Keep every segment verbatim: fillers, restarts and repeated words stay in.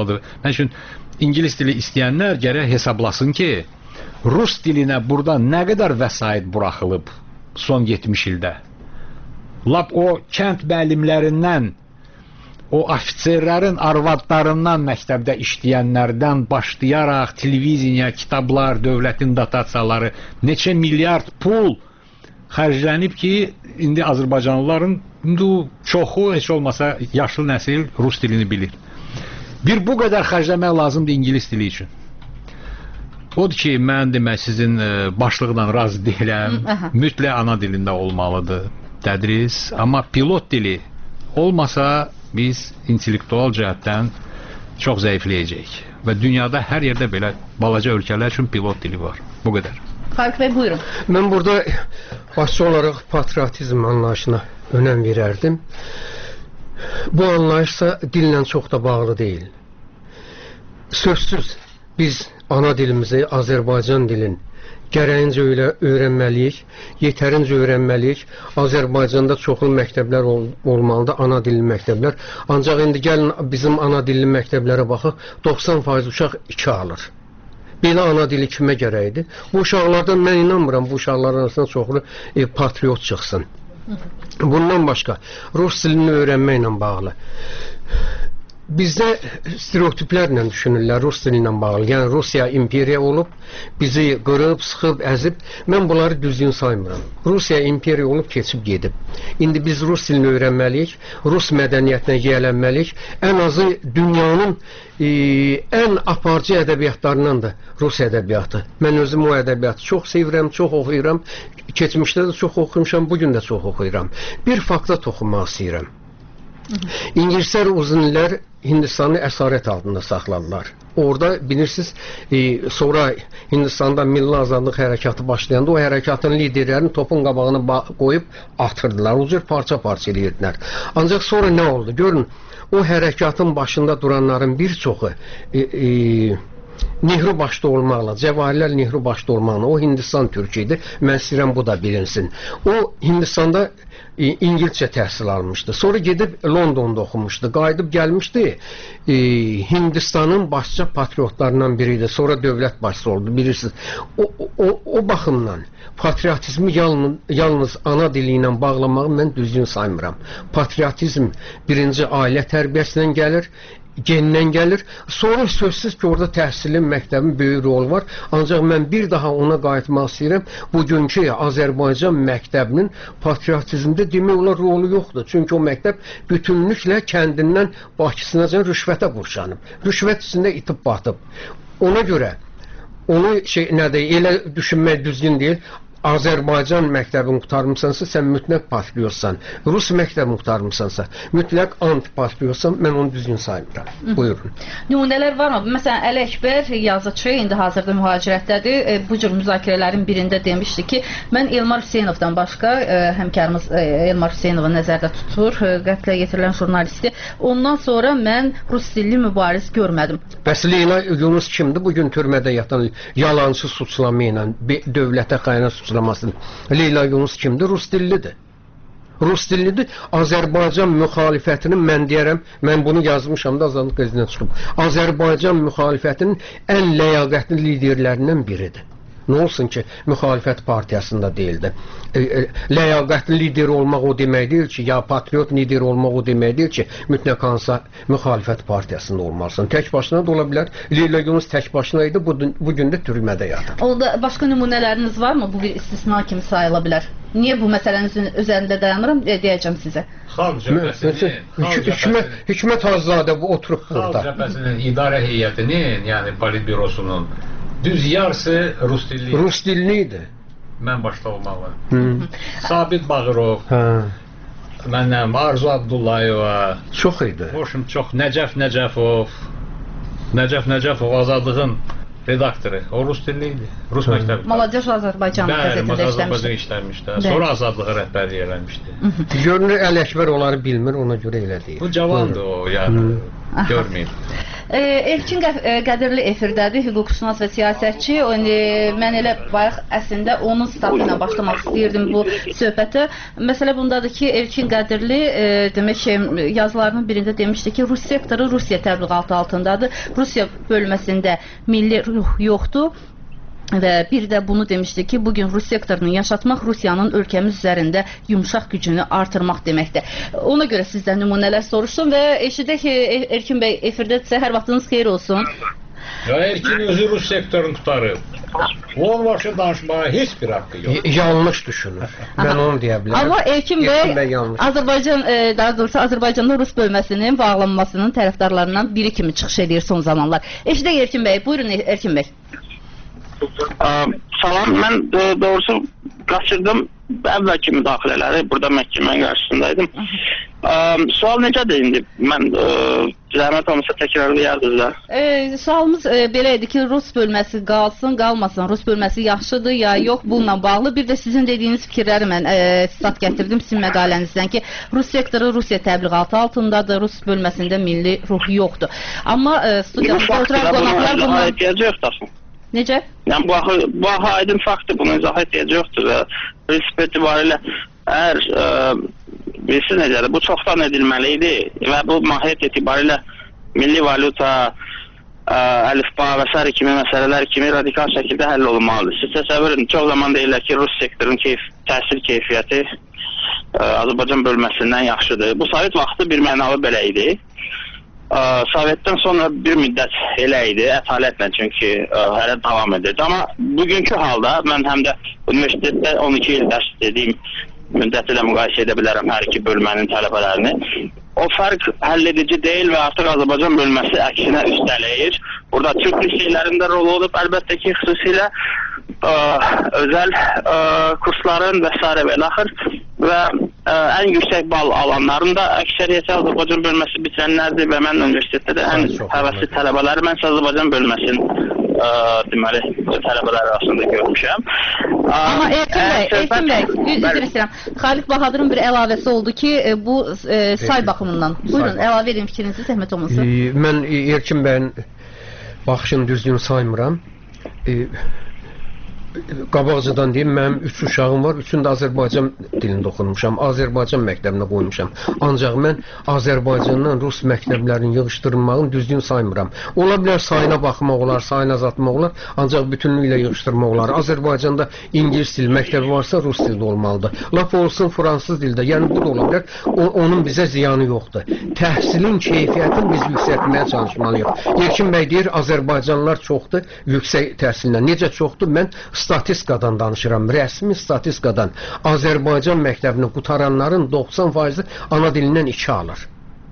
olmalıdır. Mən üçün İngilis dili istəyənlər gərək hesablasın ki, Rus dilinə burada nə qədər vəsait buraxılıb son yetmiş ildə. Lap o kənd müəllimlərindən, o ofitserlərin arvadlarından məktəbdə işləyənlərdən başlayaraq televiziya, kitablar, dövlətin dotasiyaları, neçə milyard pul xərclənib ki, indi Azərbaycanlıların indi çoxu, heç olmasa yaşlı nəsil Rus dilini bilir. Bir bu qədər xərcləmək lazımdır İngilis dili üçün. Odur ki, mən demək sizin başlıqdan razı deyiləm. Mütləq ana dilində olmalıdır tədris, amma pilot dili olmasa biz intellektual cəhətdən çox zəifləyəcəyik. Və dünyada hər yerdə belə balaca ölkələr üçün pilot dili var. Bu qədər. Fərq Bəy, buyurun. Mən burada başçı olaraq patriotizm anlayışına önəm verərdim. Bu anlayışsa dillə çox da bağlı deyil. Sözsüz biz ana dilimizi, Azərbaycan dilin gərəyincə öyrənməliyik, yetərincə öyrənməliyik. Azərbaycanda çoxlu məktəblər ol olmalıdır, ana dilli məktəblər. Ancaq indi gəlin bizim ana dilli məktəblərə baxaq, doxsan faiz uşaq iki alır. Belə ana dili kimə gərəkdir? Bu uşaqlardan mən inanmıram, bu uşaqların arasında çoxlu e, patriot çıxsın. Bundan başqa, Rus dilini öyrənməklə bağlı. Bizdə stereotiplərlə düşünürlər Rus dilinlə bağlı. Yəni Rusiya imperiya olub, bizi qırıb, sıxıb, əzib. Mən bunları düzgün saymıram. Rusiya imperiya olub, keçib gedib. İndi biz Rus dilini öyrənməliyik, Rus mədəniyyətinə yiyələnməliyik. Ən azı dünyanın e, ən aparıcı ədəbiyyatlarından da Rus ədəbiyyatı. Mən özüm o ədəbiyyatı çox sevirəm, çox oxuyuram. Keçmişdə də çox oxumuşam, bugün də çox oxuyuram. Bir fakta toxunmaq istəyirəm. İngilislər uzun illər Hindistanı əsarət altında saxladılar. Orada bilirsiniz, e, sonra Hindistanda milli azadlıq hərəkatı başlayanda o hərəkatın liderlərini topun qabağına qoyub atırdılar. O cür parça-parça edirdilər. Ancaq sonra nə oldu? Görün, o hərəkatın başında duranların bir çoxu e, e, Nehru başda olmaqla, Cəvahirləl Nehru başda olmaqla, o Hindistan türkü idi. Mən istəyirəm bu da bilinsin. O Hindistanda e, İngilizcə təhsil almışdı. Sonra gedib Londonda oxumuşdu. Qayıdıb gəlmişdi. E, Hindistanın başça patriotlarından biriydi. Sonra dövlət başçısı oldu, bilirsiniz. O, o, o baxımdan patriotizmi yalnız, yalnız ana dili ilə bağlamağı mən düzgün saymıram. Patriotizm birinci ailə tərbiyəsindən gəlir, gendən gəlir. Sonra sözsüz ki, orada təhsilin, məktəbin böyük rolu var. Ancaq mən bir daha ona qayıtmaq istəyirəm. Bugünkü Azərbaycan məktəbinin patriotizmdə demək olar rolu yoxdur. Çünki o məktəb bütünlüklə kəndindən Bakısınacan rüşvətə qurşanıb. Rüşvət içində itib batıb. Ona görə onu şey nədir, elə düşünmək düzgün deyil. Azərbaycan məktəbini qurtarmısansa, sən mütləq patriotsan. Rus məktəbini qurtarmısansa, mütləq antipatriotsan, mən onu düzgün saymıram. Buyurun. Nümunələr varmı? Məsələn, Əli Əkbər yazıçı, indi hazırda mühacirətdədir. E, bu cür müzakirələrin birində demişdi ki, mən Elmar Hüseynovdan başqa, e, həmkarımız e, Elmar Hüseynovu nəzərdə tutur, e, qətlə yetirilən jurnalisti. Ondan sonra mən Rus dilli mübariz görmədim. Bəs Leyla Yunus kimdir? Bugün türmədə yatan yalancı suçlama ilə dövlətə xəyanət suçlaması. Leyla Yunus kimdir? Rus dillidir. Rus dillidir. Azərbaycan müxalifətinin, mən deyərəm, mən bunu yazmışam da Azadlıq qəzetinə çıxıb. Azərbaycan müxalifətinin ən ləyaqətli liderlərindən biridir. Nə olsun ki, müxalifət partiyasında deyildi. E, e, ləyaqətli lider olmaq o demək deyil ki, ya patriot lider olmaq o demək deyil ki, mütləq hansısa müxalifət partiyasında olmalısan. Tək başına da ola bilər. Leyla Yunus tək başına idi, bugün də türmədə yatır. Orada başqa nümunələriniz varmı? Bu bir istisna kimi sayıla bilər. Niyə bu məsələnin üzərində dayanıram? E, deyəcəm sizə. Xalq cəbhəsinin, Hikmət Hacızadə bu oturub burada. Xalq cəbhəsinin idarə heyətinin, yəni politbürosunun düz yarısı Rus dilli. Rus dilli idi. Mən başda olmalı. Sabit Bağırov, məndən Arzu Abdullayeva, çox idi. Hoşum çox, Nəcəf Nəcəfov, Nəcəf Nəcəfov Azadlığın redaktoru. O Rus dilli idi. Rus məktəbi. Maladeş Azərbaycan qəzetində işləmişdi. işləmişdi. Sonra Azadlığı rəhbərlik eləmişdi. Görünür Əli Əkbər onları bilmir, ona görə elə deyir. Bu cavandır o, yəni görməyib. Elçin Qədirli efirdədir, hüquqşünas və siyasətçi. Mən elə bayaq əslində onun statı ilə başlamaq istəyirdim bu söhbətə. Məsələ bundadır ki, Elçin Qədirli demək ki, yazılarının birində demişdi ki, Rus sektoru Rusiya təbliğatı altındadır. Rusiya bölməsində milli ruh yoxdur. Və bir də bunu demişdi ki, bugün Rus sektorunu yaşatmaq Rusiyanın ölkəmiz üzərində yumşaq gücünü artırmaq deməkdir. Ona görə sizdən nümunələr soruşdum və eşidək ki, Erkin bəy efirdədirsə, hər vaxtınız xeyir olsun. Ya Erkin özü Rus sektorunu tutarıb. Onun başa danışmağa heç bir haqqı yox. Yanlış düşünür. Mən onu deyə bilərəm. Amma Erkin bəy Azərbaycan, daha doğrusu Azərbaycanda Rus bölməsinin bağlanmasının tərəfdarlarından biri kimi çıxış edir son zamanlar. Eşidək Erkin bəy, buyurun Erkin bəy. Salam, mən doğrusu qaçırdım əvvəlki müdaxilələri, burada məhkəmənin qarşısındaydım. Sual necədir indi? Mən zəhmət olmasa təkrarlayardınız da. Sualımız belə idi ki, Rus bölməsi qalsın, qalmasın, Rus bölməsi yaxşıdır ya yox, bununla bağlı. Bir də sizin dediyiniz fikirləri mən stat gətirdim sizin məqalənizdən ki, Rus sektoru Rusiya təbliğatı altındadır, Rus bölməsində milli ruh yoxdur. Amma studiyamızda oturan qonaqlar bundan... ehtiyacı yoxdur. Necə? Yəni, bu axı, bu axı aydın faktdır, bunun izah ehtiyacı yoxdur və prinsip etibarilə əgər e, bilirsiniz necədir, bu çoxdan edilməli idi və bu mahiyyət etibarilə milli valyuta, e, əlifba və s. kimi məsələlər kimi radikal şəkildə həll olunmalıdır. Siz təsəvvür edin, çox zaman deyirlər ki, Rus sektorun keyf, təhsil keyfiyyəti e, Azərbaycan bölməsindən yaxşıdır. Bu Sovet vaxtı bir mənalı belə idi. Sovetdən sonra bir müddət elə idi, ətalətlə çünki ə, hələ davam edirdi. Amma bugünkü halda mən həm də universitetdə on iki il dərs dediyim müddəti ilə müqayisə edə bilərəm hər iki bölmənin tələbələrini. O fərq həll edici deyil və artıq Azərbaycan bölməsi əksinə üstələyir. Burada Türk liseylərində rol olub, əlbəttə ki, xüsusilə ə, özəl ə, kursların və s. və axır və ə, ən yüksək bal alanların da əksəriyyəti Azərbaycan bölməsi bitirənlərdir və mən universitetdə də ən həvəsli tələbələri mən Azərbaycan bölməsinin ə, deməli, tələbələr arasında görmüşəm. Amma Erkin bəy, Erkin bəy, üzr istəyirəm. Xalid Bahadırın bir əlavəsi oldu ki, bu e, say baxımından. Buyurun, əlavə edin fikrinizi, zəhmət olmasın. E, mən Erkin bəyin baxışını düzgün saymıram. E, Qabaqcadan deyim, mənim üç uşağım var, üçünü də Azərbaycan dilində oxunmuşam, Azərbaycan məktəbinə qoymuşam. Ancaq mən Azərbaycandan Rus məktəblərinin yığışdırılmağını düzgün saymıram. Ola bilər sayına baxmaq olar, sayına azaltmaq olar, ancaq bütünlüklə yığışdırmaq olar. Azərbaycanda İngilis dili məktəbi varsa Rus dildə olmalıdır. Laf olsun fransız dildə, yəni bu da ola bilər, o, onun bizə ziyanı yoxdur. Təhsilin keyfiyyətini biz yüksəltməyə çalışmalıyıq. Erkin bəy deyir, Azərbaycanlılar çoxdur yüksək təhsillə. Necə çoxdur? Mən statistikadan danışıram, rəsmi statistikadan. Azərbaycan məktəbini qutaranların doxsan faizi ana dilindən iki alır.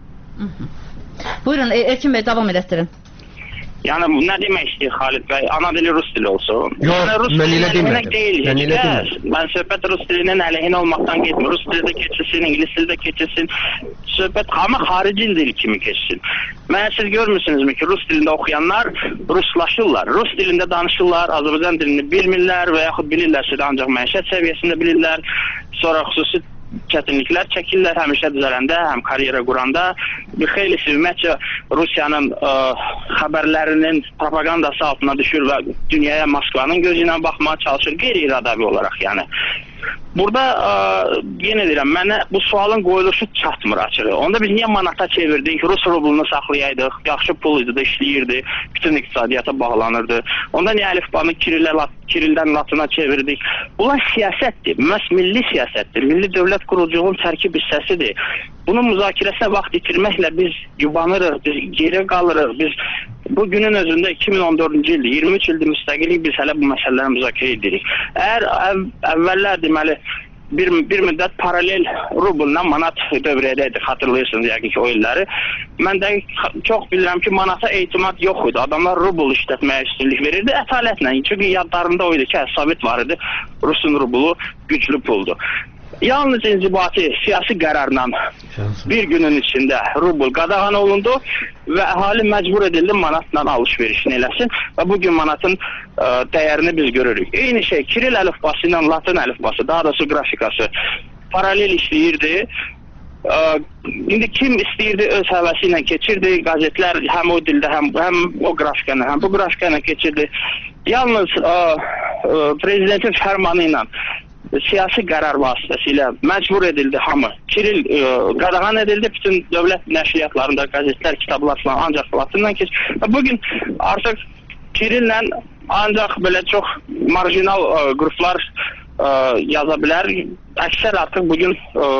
Buyurun, Erkin bəy, davam edətdirin. Yəni, nə demək istəyir Xalid bəy? Ana dili Rus dili olsun. Yox, yəni, mən elə demədim. Deyil, mən elə demədim. Mən söhbət Rus dilinin əleyhinə olmaqdan getmir. Rus dildə keçilsin, İngilis dildə keçilsin. Söhbət ama xarici dil kimi keçsin. Mən siz görmürsünüzmü ki, Rus dilində oxuyanlar ruslaşırlar. Rus dilində danışırlar, Azərbaycan dilini bilmirlər və yaxud bilirlərsə də ancaq məişət səviyyəsində bilirlər. Sonra xüsusi çətinliklər çəkirlər həmişə düzələndə, həm karyera quranda. Bir xeylisi ümumiyyətcə Rusiyanın ə, xəbərlərinin propagandası altına düşür və dünyaya Moskvanın gözü ilə baxmağa çalışır, qeyri-iradavi olaraq yəni. Burada ə, yenə deyirəm, mənə bu sualın qoyuluşu çatmır açığı. Onda biz niyə manata çevirdik, Rus rublunu saxlayaydıq, yaxşı pul idi də işləyirdi, bütün iqtisadiyyata bağlanırdı. Onda niyə əlifbanı Kirillə, Kirildən Latına çevirdik? Bunlar siyasətdir, məhz milli siyasətdir, milli dövlət quruculuğun tərkib hissəsidir. Bunun müzakirəsinə vaxt itirməklə biz yubanırıq, biz geri qalırıq, biz bu günün özündə iki min on dördüncü ildir, iyirmi üç ildir müstəqillik biz hələ bu məsələləri müzakirə edirik. Əgər əv, əvvəllər deməli bir, bir müddət paralel rublundan manat dövrədəydi, xatırlayırsınız yəqin ki o illəri. Mən də çox bilirəm ki, manata etimad yox idi. Adamlar rubl işlətməyə üstünlük verirdi ətalətlə. Çünki yadlarında o idi ki, Sovet var idi, Rusun rublu güclü puldur. Yalnız inzibati siyasi qərarla bir günün içində rubl qadağan olundu və əhali məcbur edildi manatla alış-verişini eləsin və bugün manatın ə, dəyərini biz görürük. Eyni şey Kiril əlifbası ilə Latın əlifbası, daha doğrusu qrafikası paralel işləyirdi Ə, indi kim istəyirdi öz həvəsi ilə keçirdi, qəzetlər həm o dildə, həm, həm o qrafikana, həm bu qrafikana keçirdi. Yalnız ə, ə, prezidentin fərmanı ilə, siyasi qərar vasitəsilə məcbur edildi hamı. Kiril ə, qadağan edildi, bütün dövlət nəşriyyatlarında qəzetlər, kitablar falan ancaq Latınla keçir. Bugün artıq Kirillə ancaq belə çox marjinal ə, qruplar ə, yaza bilər. Əksər artıq bugün ə,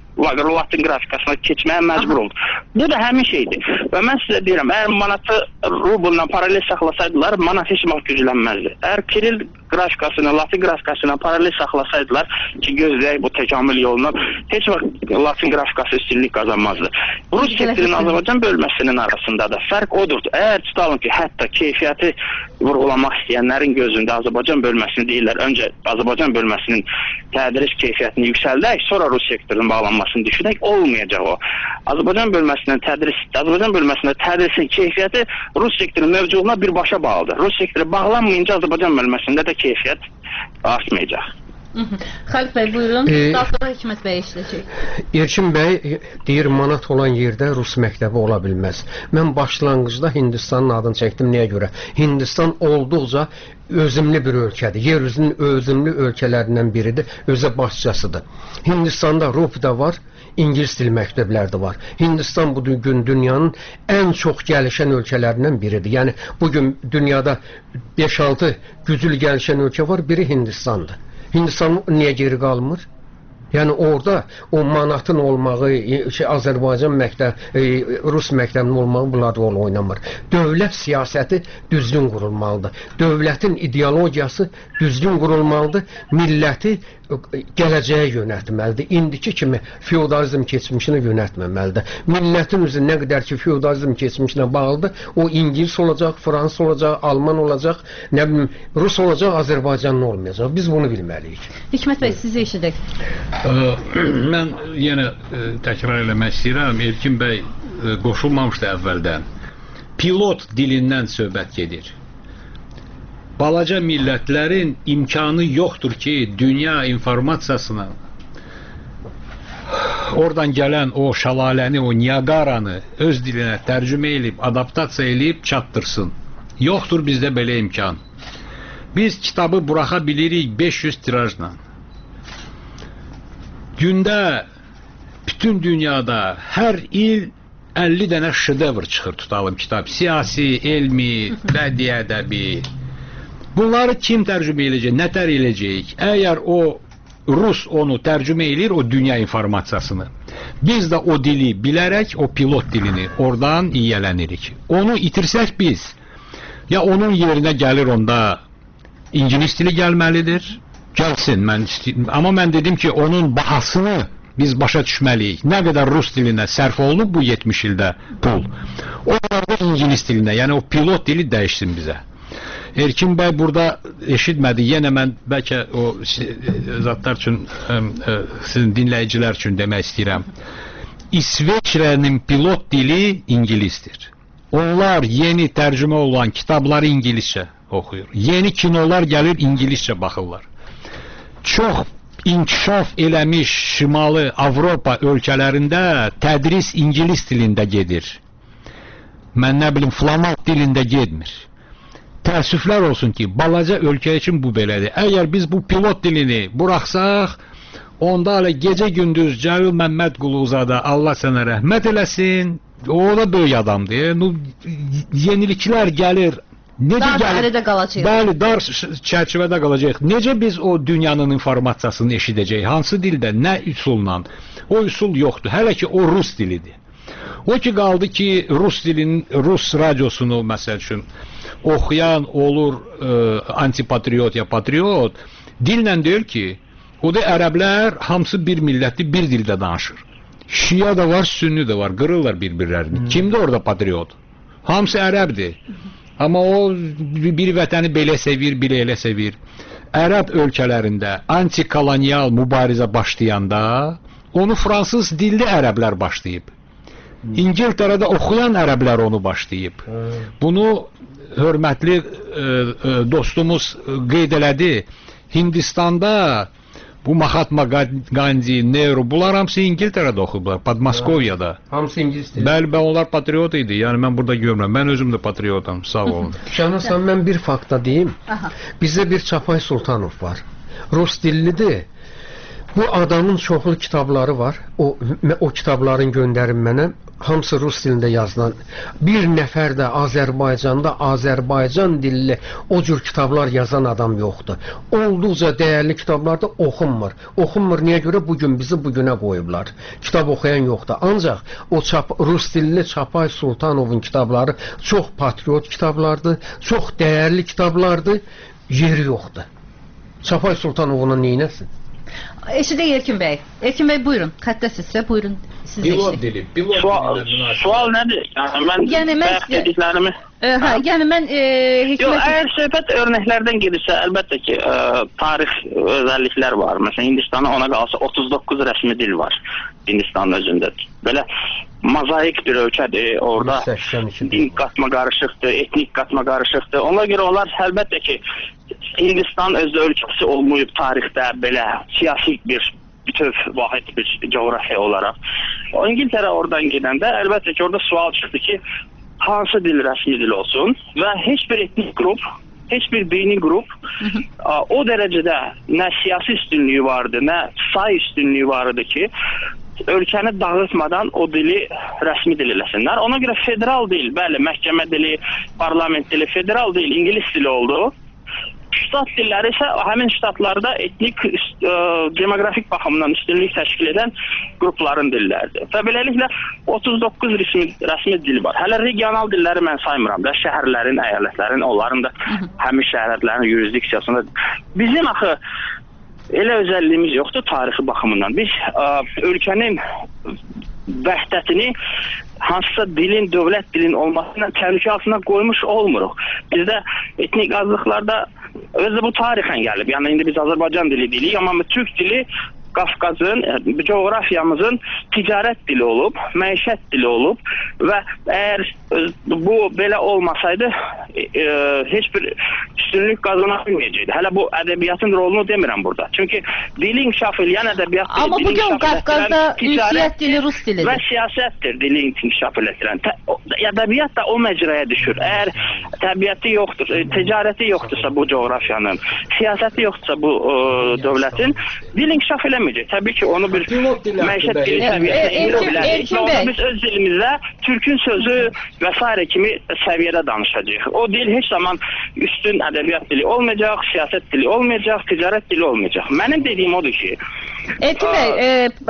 Latın qrafikasına keçməyə məcbur oldu. Bu da həmin şeydir. Və mən sizə deyirəm, əgər manatı rubulla paralel saxlasaydılar, manat heç vaxt güclənməzdi. Əgər Kiril qrafikasını, Latın qrafikasına paralel saxlasaydılar ki, gözləyək bu təkamül yoluna, heç vaxt Latın qrafikası üstünlük qazanmazdı. Rus sektorinin Azərbaycan bölməsinin arasında da fərq odur. Əgər tutalım ki, hətta keyfiyyəti vurğulamaq istəyənlərin gözündə Azərbaycan bölməsini deyirlər, öncə Azərbaycan bölməsinin tədris keyfiyyətini yüksəldək, sonra Rus sektorunun bağlanmasını düşünək, olmayacaq o. Azərbaycan bölməsindən tədris, Azərbaycan bölməsində tədrisin keyfiyyəti Rus sektorunun mövcudluğuna birbaşa bağlıdır. Rus sektoru bağlanmayınca Azərbaycan bölməsində də keyfiyyət artmayacaq. Xəlif bəy, buyurun. E, Daha sonra Hikmət bəy işləyəcək. Erkin bəy deyir, manat olan yerdə Rus məktəbi ola bilməz. Mən başlanğıcda Hindistanın adını çəkdim. Nəyə görə? Hindistan olduqca özümlü bir ölkədir. Yer üzünün özümlü ölkələrindən biridir. Özə başçasıdır. Hindistanda RUP da var, İngilis dil məktəbləri də var. Hindistan bu gün dünyanın ən çox gəlişən ölkələrindən biridir. Yəni, bugün dünyada beş altı güclü gəlişən ölkə var, biri Hindistandır. Hindistan niyə geri qalmır? Yəni orada o manatın olmağı, şey, Azərbaycan məktəb, e, Rus məktəbinin olmağı bunlar rol oynamır. Dövlət siyasəti düzgün qurulmalıdır. Dövlətin ideologiyası düzgün qurulmalıdır. Milləti gələcəyə yönətməlidir. İndiki kimi feodalizm keçmişini yönətməməlidir. Millətin üzü nə qədər ki feodalizm keçmişinə bağlıdır, o İngilis olacaq, Fransız olacaq, Alman olacaq, nə bilim, Rus olacaq, Azərbaycanlı olmayacaq. Biz bunu bilməliyik. Hikmət bəy, sizi eşidək. Mən yenə təkrar eləmək istəyirəm. Erkin bəy qoşulmamışdı əvvəldən. Pilot dilindən söhbət gedir. Balaca millətlərin imkanı yoxdur ki, dünya informasiyasına oradan gələn o şəlaləni, o Niagaranı öz dilinə tərcümə edib, adaptasiya edib çatdırsın. Yoxdur bizdə belə imkan. Biz kitabı buraxa bilirik beş yüz tirajla. Gündə bütün dünyada hər il əlli dənə şedevr çıxır, tutalım kitab. Siyasi, elmi, bədii ədəbi. Bunları kim tərcümə edəcək, nətər edəcək? Əgər o Rus onu tərcümə edir, o dünya informasiyasını. Biz də o dili bilərək, o pilot dilini oradan iyələnirik. Onu itirsək biz, ya onun yerinə gəlir onda İngilis dili gəlməlidir, gəlsin. Mən amma mən dedim ki, onun bahasını biz başa düşməliyik. Nə qədər Rus dilinə sərf olunub bu yetmiş ildə pul. O da İngilis dilinə, yəni o pilot dili dəyişsin bizə. Erkin bəy burada eşitmədi. Yenə mən bəlkə o zatlar üçün, sizin dinləyicilər üçün demək istəyirəm. İsveçrənin pilot dili İngilisdir. Onlar yeni tərcümə olan kitabları İngiliscə oxuyur. Yeni kinolar gəlir, İngiliscə baxırlar. Çox inkişaf eləmiş Şimali Avropa ölkələrində tədris İngilis dilində gedir. Mən nə bilim, flamand dilində getmir. Təəssüflər olsun ki, balaca ölkə üçün bu belədir. Əgər biz bu pilot dilini buraxsaq, onda hələ gecə-gündüz Cəlil Məmmədquluzadə Allah sənə rəhmət eləsin, o da böyük adamdır. Yeniliklər gəlir. Necə dar dairədə qalacaq. Bəli, dar çərçivədə qalacaq. Necə biz o dünyanın informasiyasını eşidəcək? Hansı dildə, nə üsulla? O üsul yoxdur. Hələ ki, o Rus dilidir. O ki, qaldı ki, Rus dilinin, Rus radiosunu, məsəl üçün, oxuyan olur e, antipatriot ya patriot, dillə deyir ki, o da ərəblər hamısı bir millətli, bir dildə danışır. Şia da var, sünni də var, qırırlar bir-birlərini. Hmm. Kimdir orada patriot? Hamısı ərəbdir. Amma o bir vətəni belə sevir, belə elə sevir. Ərəb ölkələrində antikolonial mübarizə başlayanda onu fransız dilli ərəblər başlayıb. İngiltərədə oxuyan ərəblər onu başlayıb. Bunu hörmətli e, e, dostumuz qeyd elədi. Hindistanda Bu Mahatma Gandhi, Nehru, bunlar hamısı İngiltərədə oxuyublar, Podmoskoviyada. Hamısı ingilis dili. Bəli, bəli, onlar patriot idi. Yəni mən burada görmürəm. Mən özüm də patriotam. Sağ olun. Canısan mən bir fakta deyim. Aha. Bizdə bir Çapay Sultanov var. Rus dillidir. Bu adamın çoxlu kitabları var. O o kitabların göndərin mənə. Hamısı rus dilində yazılan. Bir nəfər də Azərbaycanda Azərbaycan dilli o cür kitablar yazan adam yoxdur. Olduqca dəyərli kitablar da oxunmur. Oxunmur niyə görə? Bugün bizi bugünə qoyublar. Kitab oxuyan yoxdur. Ancaq o çap, rus dilli Çapay Sultanovun kitabları çox patriot kitablardır, çox dəyərli kitablardır. Yeri yoxdur. Çapay Sultanov ona neynəsin? Eşidik Erkin Bey. Erkin Bey buyurun. Xəttəsizsə buyurun. Siz Pilot dili, pilot Sual, dili. sual nədir? Yəni mən Yəni mən bayaq dediklərimi Ə, hə, yəni mən e, Yox, hikmət əgər söhbət örnəklərdən gedirsə, əlbəttə ki, ə, tarix özəlliklər var. Məsələn, Hindistanın ona qalsa otuz doqquz rəsmi dil var Hindistanın özündə. Belə mozaik bir ölkədir. Orada din qatma qarışıqdır, etnik qatma qarışıqdır. Ona görə onlar əlbəttə ki, Hindistan öz ölkəsi olmayıb tarixdə belə siyasi bir bütöv vahid bir coğrafiya olaraq. O İngiltərə oradan gedəndə əlbəttə ki, orada sual çıxdı ki, hansı dil rəsmi dil olsun və heç bir etnik qrup, heç bir dini qrup o dərəcədə nə siyasi üstünlüyü vardı, nə say üstünlüyü vardı ki, ölkəni dağıtmadan o dili rəsmi dil eləsinlər. Ona görə federal dil, bəli, məhkəmə dili, parlament dili, federal dil İngilis dili oldu. Ştat dilləri isə həmin ştatlarda etnik, ə, demoqrafik baxımdan üstünlük təşkil edən qrupların dilləridir. Və beləliklə otuz doqquz rəsmi, rəsmi dil var. Hələ regional dilləri mən saymıram da, şəhərlərin, əyalətlərin, onların da həmin şəhərlərin yurisdiksiyasında. Bizim axı elə özəlliyimiz yoxdur tarixi baxımından. Biz ə, ölkənin vəhdətini hansısa dilin, dövlət dilin olmasına təhlükə altına qoymuş olmuruq. Bizdə etnik azlıqlarda özü bu tarixən gəlib. Yəni indi biz Azərbaycan dili deyirik, amma Türk dili Qafqazın, coğrafiyamızın ticarət dili olub, məişət dili olub və əgər bu belə olmasaydı e, heç bir üstünlük qazana bilməyəcəkdi. Hələ bu ədəbiyyatın rolunu demirəm burada. Çünki dili inkişaf edən ədəbiyyat dili. Amma bugün Qafqazda ünsiyyət dili rus dilidir. Və siyasətdir dili inkişaf edən. Ədəbiyyat da o məcraya düşür. Əgər təbiəti yoxdur, ticarəti yoxdursa bu coğrafiyanın, siyasəti yoxdursa bu ə, dövlətin, dil inkişaf eləməyəcək. Təbii ki, onu bir məişət dili səviyyəsində indirə bilərik. Və onu biz öz dilimizdə Türkün sözü və s. kimi səviyyədə danışacağıq. O dil heç zaman üstün ədəbiyyat dili olmayacaq, siyasət dili olmayacaq, ticarət dili olmayacaq. Mənim dediyim odur ki, Erkin Bey, e,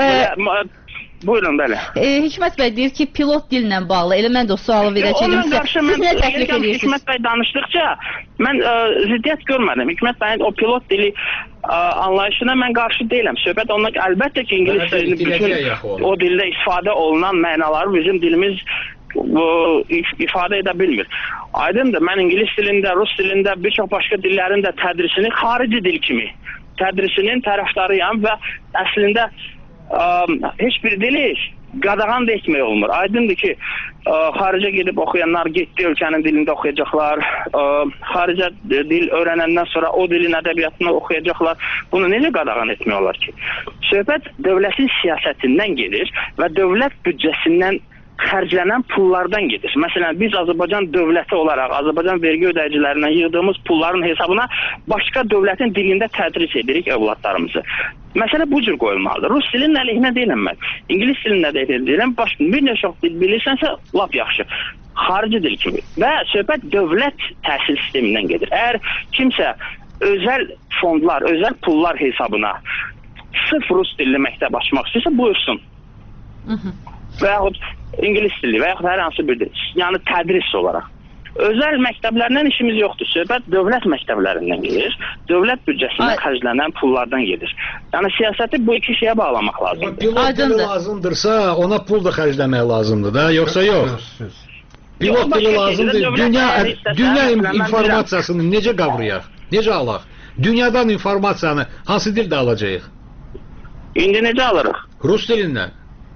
e, buyurun, bəli. E, Hikmət bəy deyir ki, pilot dillə bağlı. Elə mən də o sualı verəcəyim. Siz nə təklif edirsiniz? Hikmət bəy danışdıqca mən ə, ziddiyyət görmədim. Hikmət bəyin o pilot dili ə, anlayışına mən qarşı deyiləm. Söhbət ondan əlbəttə ki, ingilis dilini bütün o dildə istifadə olunan mənaları bizim dilimiz ə, ifadə edə bilmir. Aydındır, mən ingilis dilində, rus dilində, bir çox başqa dillərin də tədrisini xarici dil kimi tədrisinin tərəfdarıyam və əslində ə, heç bir dili qadağan da etmək olmur. Aydındır ki, ə, xaricə gedib oxuyanlar getdi ölkənin dilində oxuyacaqlar, ə, xaricə dil öyrənəndən sonra o dilin ədəbiyyatını oxuyacaqlar. Bunu necə qadağan etmək olar ki? Söhbət dövlətin siyasətindən gedir və dövlət büdcəsindən xərclənən pullardan gedir. Məsələn, biz Azərbaycan dövləti olaraq, Azərbaycan vergi ödəyicilərindən yığdığımız pulların hesabına başqa dövlətin dilində tədris edirik övladlarımızı. Məsələ bu cür qoyulmalıdır. Rus dilinin əleyhinə deyiləm mən. İngilis dilində də deyiləm. Başqa bir neçə dil bilirsənsə, lap yaxşı. Xarici dil kimi. Və söhbət dövlət təhsil sistemindən gedir. Əgər kimsə özəl fondlar, özəl pullar hesabına sırf rus dilli məktəb açmaq istəyirsə, buyursun. Hı -hı. Və yaxud ingilis dili və yaxud hər hansı bir dil. Yəni tədris olaraq. Özəl məktəblərdən işimiz yoxdur. Söhbət dövlət məktəblərindən gedir. Dövlət büdcəsindən xərclənən pullardan gedir. Yəni siyasəti bu iki şeyə bağlamaq lazımdır. Pilot dili lazımdırsa, ona pul da xərcləmək lazımdır da, yoxsa yox? Pilot dili lazımdır. Dünya, dünya informasiyasını necə qavrayaq? Necə alaq? Dünyadan informasiyanı hansı dildə alacağıq? İndi necə alırıq? Rus dilindən.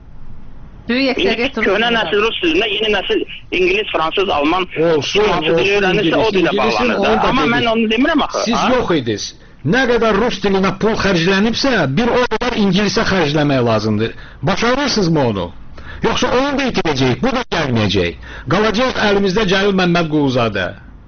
Böyük əksəriyyət rus Köhnə nəsil rus dilində, yeni nəsil İngilis, Fransız, Alman olsun, hansı dili öyrənirsə o dilə bağlanır. Amma mən onu demirəm axı. Siz yox idiniz. nə qədər rus dilinə pul xərclənibsə, bir o qədər ingilisə xərcləmək lazımdır. Başarırsınızmı onu? Yoxsa onu da itirəcək, bu da gəlməyəcək. Qalacaq əlimizdə Cəlil Məmmədquluzadə.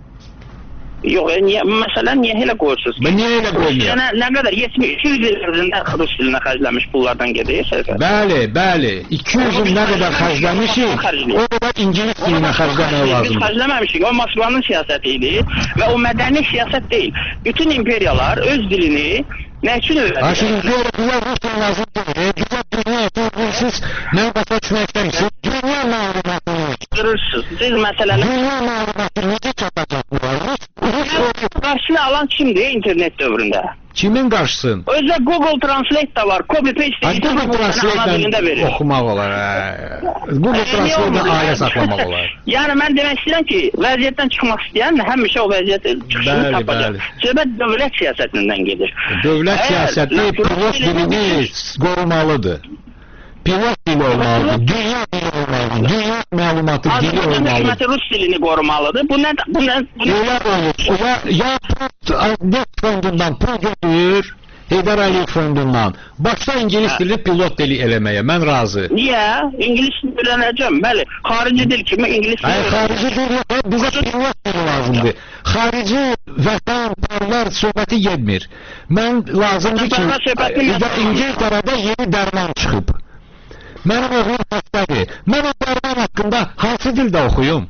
Yox, niyə, məsələn, niyə elə qoyursunuz? Ben niyə elə qoymuyor? Nə, nə qədər? yetmiş iki yüz il ərzində rus dilinə xərclənmiş pullardan gedir. Bəli, bəli. iki yüz il nə qədər xərcləmişik, o qədər ingilis dilinə xərcləmək Biz lazımdır. xərcləməmişik, o Moskvanın siyasəti idi və o mədəni siyasət deyil. Bütün imperiyalar öz dilini nə üçün öyrədir? Ha, şimdi böyle güzel rus dili lazım değil. Güzel dünya siz nə başa düşmək istəyirsiniz? Dünya məlumatını. Görürsünüz. Siz məsələlər Dünya məlumatını necə çatacaq bu var? Rus, Rus qarşısını alan kimdir internet dövründə? kimin qarşısın? Özdə Google Translate da var. Copy paste Ha, Google Translate-lə oxumaq olar. Google Translate-lə ailə saxlamaq olar. Yəni mən demək istəyirəm ki, vəziyyətdən çıxmaq istəyən həmişə o vəziyyəti çıxışını Bəli, tapacaq. bəli. Söhbət dövlət siyasətindən gedir. Dövlət Əgər siyasəti naturist pilot dilini- dilini qorumalıdır. Pilot dili olmalıdır, dünya dili olmalıdır, dünya məlumatı dili Azərbaycan olmalıdır. hökuməti rus dilini qorumalıdır. Bu nə bu nə bu nə? Elə olur. Ya, ya net fondundan pul götür, Heydər Əliyev fondundan. Başla ingilis dili pilot dili eləməyə, mən razı. Niyə? İngilis dili öyrənəcəm. Bəli, xarici dil kimi ingilis dili. Ay, xarici dil yox, bizə pilot dili lazımdır. Xarici vətən, parlar söhbəti getmir. Mən lazımdır ki, Vətəndaş söhbəti İdə İngiltərədə yeni dərman çıxıb. Mənim oğlum xəstədir. Mən o dərman haqqında hansı dildə oxuyum?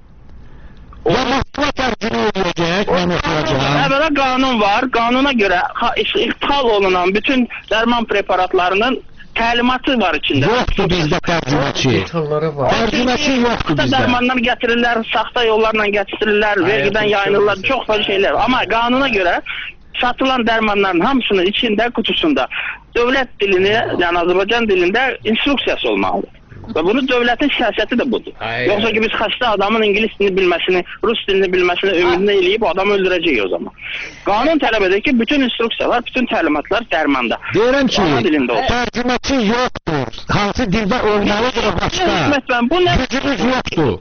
Ya Moskva tərcümə edəcək, mən oxuyacağam. Əvvəla qanun var. Qanuna görə ixtihal olunan bütün dərman preparatlarının təlimatı var içində. Yoxdur bizdə tərcüməçi. İnsanlara var. Tərcüməçi yoxdur Saxta bizdə. dərmanlar gətirirlər, saxta yollarla gətiririrlər, vergidən yayınırlar, çox fazla şeylər. Amma qanuna görə satılan dərmanların hamısının içində, qutusunda dövlət dilini, yəni Azərbaycan dilində instruksiyası olmalıdır. Və bunu dövlətin siyasəti də budur. Ay, Yoxsa ki biz xəstə adamın ingilis dilini bilməsini, rus dilini bilməsini ümidini eləyib o adamı öldürəcəyik o zaman. Qanun tələb edir ki, bütün instruksiyalar, bütün təlimatlar dərmanda. Deyirəm ki, Ana dilində olsun. tərcüməçi yoxdur. Hansı dildə olmalıdır o başqa. Hikmət bəy, bu nə? Gücümüz yoxdur.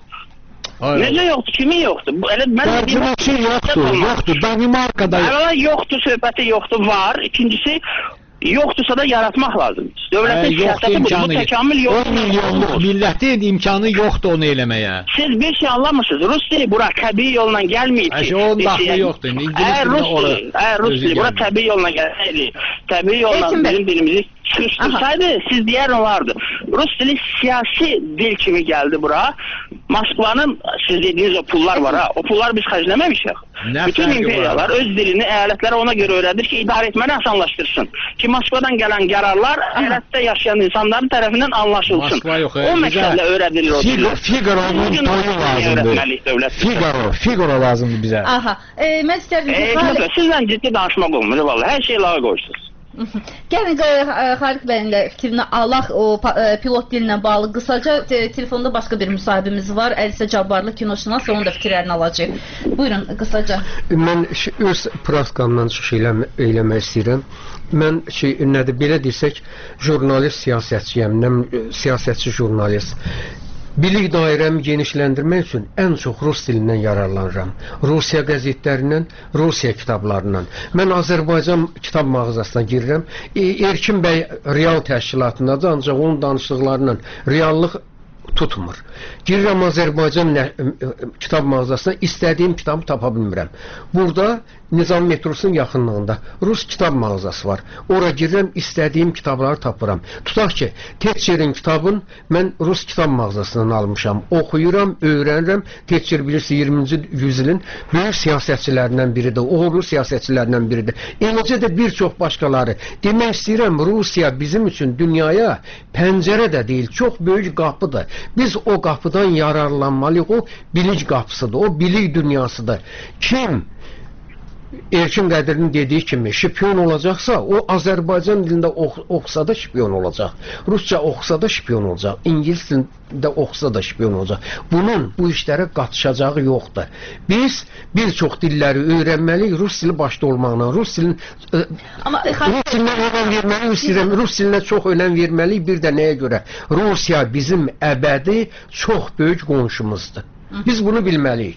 Necə yoxdur? Kimin yoxdur? Bu elə mən Tərcüməçi yoxdur, yoxdur. Danimarkada Əvvəla yoxdur, söhbəti yoxdur, var. İkincisi, yoxdursa da yaratmaq lazımdır. Dövlətin siyasəti budur. Bu təkamül on yoxdur. milyonluq millətin imkanı yoxdur onu eləməyə. Siz bir şey anlamırsınız. Rus dili bura təbii yolla gəlməyib Ay, ki. onun daxili yoxdur. İngilis Əgər dilində Rus ora dili, əgər Rus özü dili bura gəlmir. təbii yolla gəlsəydi, təbii yolla Elçin bəy. bizim dilimizi çıxışdırsaydı, siz deyər olardı. Rus dili siyasi dil kimi gəldi bura. Moskvanın, siz dediyiniz o pullar var ha, o pullar biz xərcləməmişik. Nə Bütün fərqi imperiyalar var? öz dilini əyalətlərə ona görə öyrədir ki, idarə etməni asanlaşdırsın. Ki Moskvadan gələn qərarlar əyalətdə yaşayan insanların tərəfindən anlaşılsın. Moskva yox, O bizə məqsədlə öyrədilir o Figo, dillər. Figaro'nun Bugün toyu lazımdır. öyrətməliyik dövlət. Figaro, Figaro lazımdır bizə. Aha. E, mən istərdim ki, Eee, Xaliq, sizlə ciddi danışmaq olmur, vallahi hər şey lağa qoyursunuz. gəlin e, Xaliq bəyin də fikrini alaq o pa- e, pilot dillə bağlı qısaca te- telefonda başqa bir müsahibimiz var. Əlisə Cabbarlı kinoşünas, onun da fikirlərini alacağıq. Buyurun qısaca. Mən şey, öz praskamdan çıxış eləmə, eləmək istəyirəm. Mən şey nədir belə desək, jurnalist siyasətçiyəm, nə siyasətçi jurnalist. Bilik dairəmi genişləndirmək üçün ən çox rus dilindən yararlanıram. Rusiya qəzetlərindən, Rusiya kitablarından. Mən Azərbaycan kitab mağazasına girirəm. E, Erkin bəy real təşkilatındadır, ancaq onun danışdıqlarından reallıq tutmur. Girirəm Azərbaycan nə- kitab mağazasına, istədiyim kitabı tapa bilmirəm. Burada Nizam metrosunun yaxınlığında Rus kitab mağazası var. Ora girirəm, istədiyim kitabları tapıram. Tutaq ki, Tetcherin kitabın mən Rus kitab mağazasından almışam. Oxuyuram, öyrənirəm. Tetcher bilirsə iyirminci yüzilin böyük siyasətçilərindən biridir, uğurlu siyasətçilərindən biridir. Eləcə də bir çox başqaları. Demək istəyirəm, Rusiya bizim üçün dünyaya pəncərə də deyil, çox böyük qapıdır. Biz o qapıdan yararlanmalıyıq. O bilik qapısıdır, o bilik dünyasıdır. Kim Erkin Qədir'in dediyi kimi şipion olacaqsa, o Azərbaycan dilində ox oxusa da şipion olacaq. Rusca oxusa da şipion olacaq. İngilis dilində oxusa da şipion olacaq. Bunun bu işlərə qatışacağı yoxdur. Biz bir çox dilləri öyrənməliyik, Rus dili başda olmaqla. Rus dilin ə, Amma e, Xaliq Rus dilinə önəm verməliyik, istəyirəm. Rus dilinə çox önəm verməliyik. Bir də nəyə görə? Rusiya bizim əbədi çox böyük qonşumuzdur. Biz bunu bilməliyik.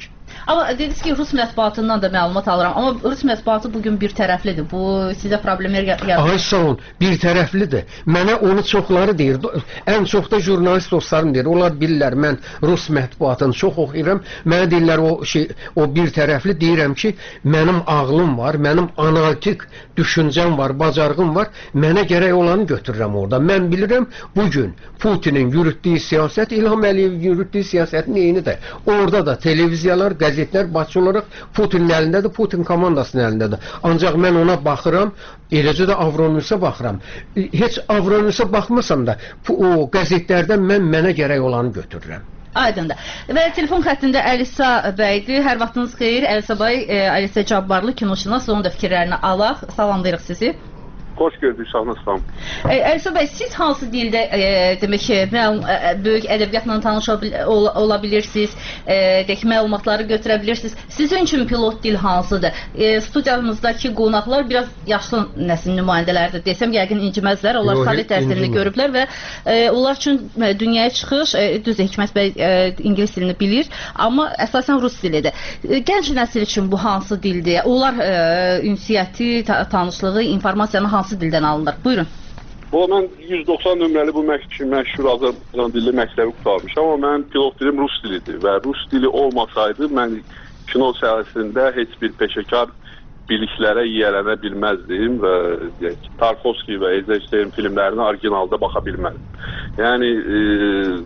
Amma dediniz ki, Rus mətbuatından da məlumat alıram. Amma Rus mətbuatı bugün bir tərəflidir. Bu sizə problemlər yaradır. Ay sağ olun, bir tərəflidir. Mənə onu çoxları deyir. Ən çox da jurnalist dostlarım deyir. Onlar bilirlər, mən Rus mətbuatını çox oxuyuram. Mənə deyirlər, o şey, o bir tərəfli. Deyirəm ki, mənim ağlım var, mənim analitik düşüncəm var, bacarığım var. Mənə gərək olanı götürürəm orada. Mən bilirəm, bugün Putinin yürütdüyü siyasət, İlham Əliyev yürütdüyü siyasətin eynidir. Orada da televiziyalar, qəzetlər baş olaraq Putinin əlindədir, Putin komandasının əlindədir. Ancaq mən ona baxıram, eləcə də Avronewsə baxıram. Heç Avronewsə baxmasam da, o qəzetlərdən mən mənə gərək olanı götürürəm. Aydındır. Və telefon xəttində Əlisa bəydir. Hər vaxtınız xeyir. Əlisa bəy, Əlisa Cabbarlı kinoşünas, onun da fikirlərini alaq. Salamlayırıq sizi. Xoş gördük, sağolun. Əlisa bəy, siz hansı dildə e, demək ki, e, böyük ədəbiyyatla tanış ol, ola bilirsiniz, e, deyək, məlumatları götürə bilirsiniz. Sizin üçün pilot dil hansıdır? E, studiyamızdakı qonaqlar biraz yaşlı nəsil nümayəndələridir desəm, yəqin inciməzlər. Onlar Sovet təhsilini görüblər və e, onlar üçün dünyaya çıxış, e, düz Hikmət bəy e, ingilis dilini bilir, amma əsasən rus dilidir. E, gənc nəsil üçün bu hansı dildir? Onlar e, ünsiyyəti, ta tanışlığı, informasiyanı hansı hansı dildən alınır? Buyurun. O, mən yüz doxsan nömrəli bu məşhur Azərbaycan dilli məktəbi qutarmışam, amma mənim pilot dilim rus dilidir və rus dili olmasaydı mən kino sahəsində heç bir peşəkar biliklərə yiyələnə bilməzdim və deyək, Tarkovski və Eisenstein filmlərinə orijinalda baxa bilməzdim. Yəni e,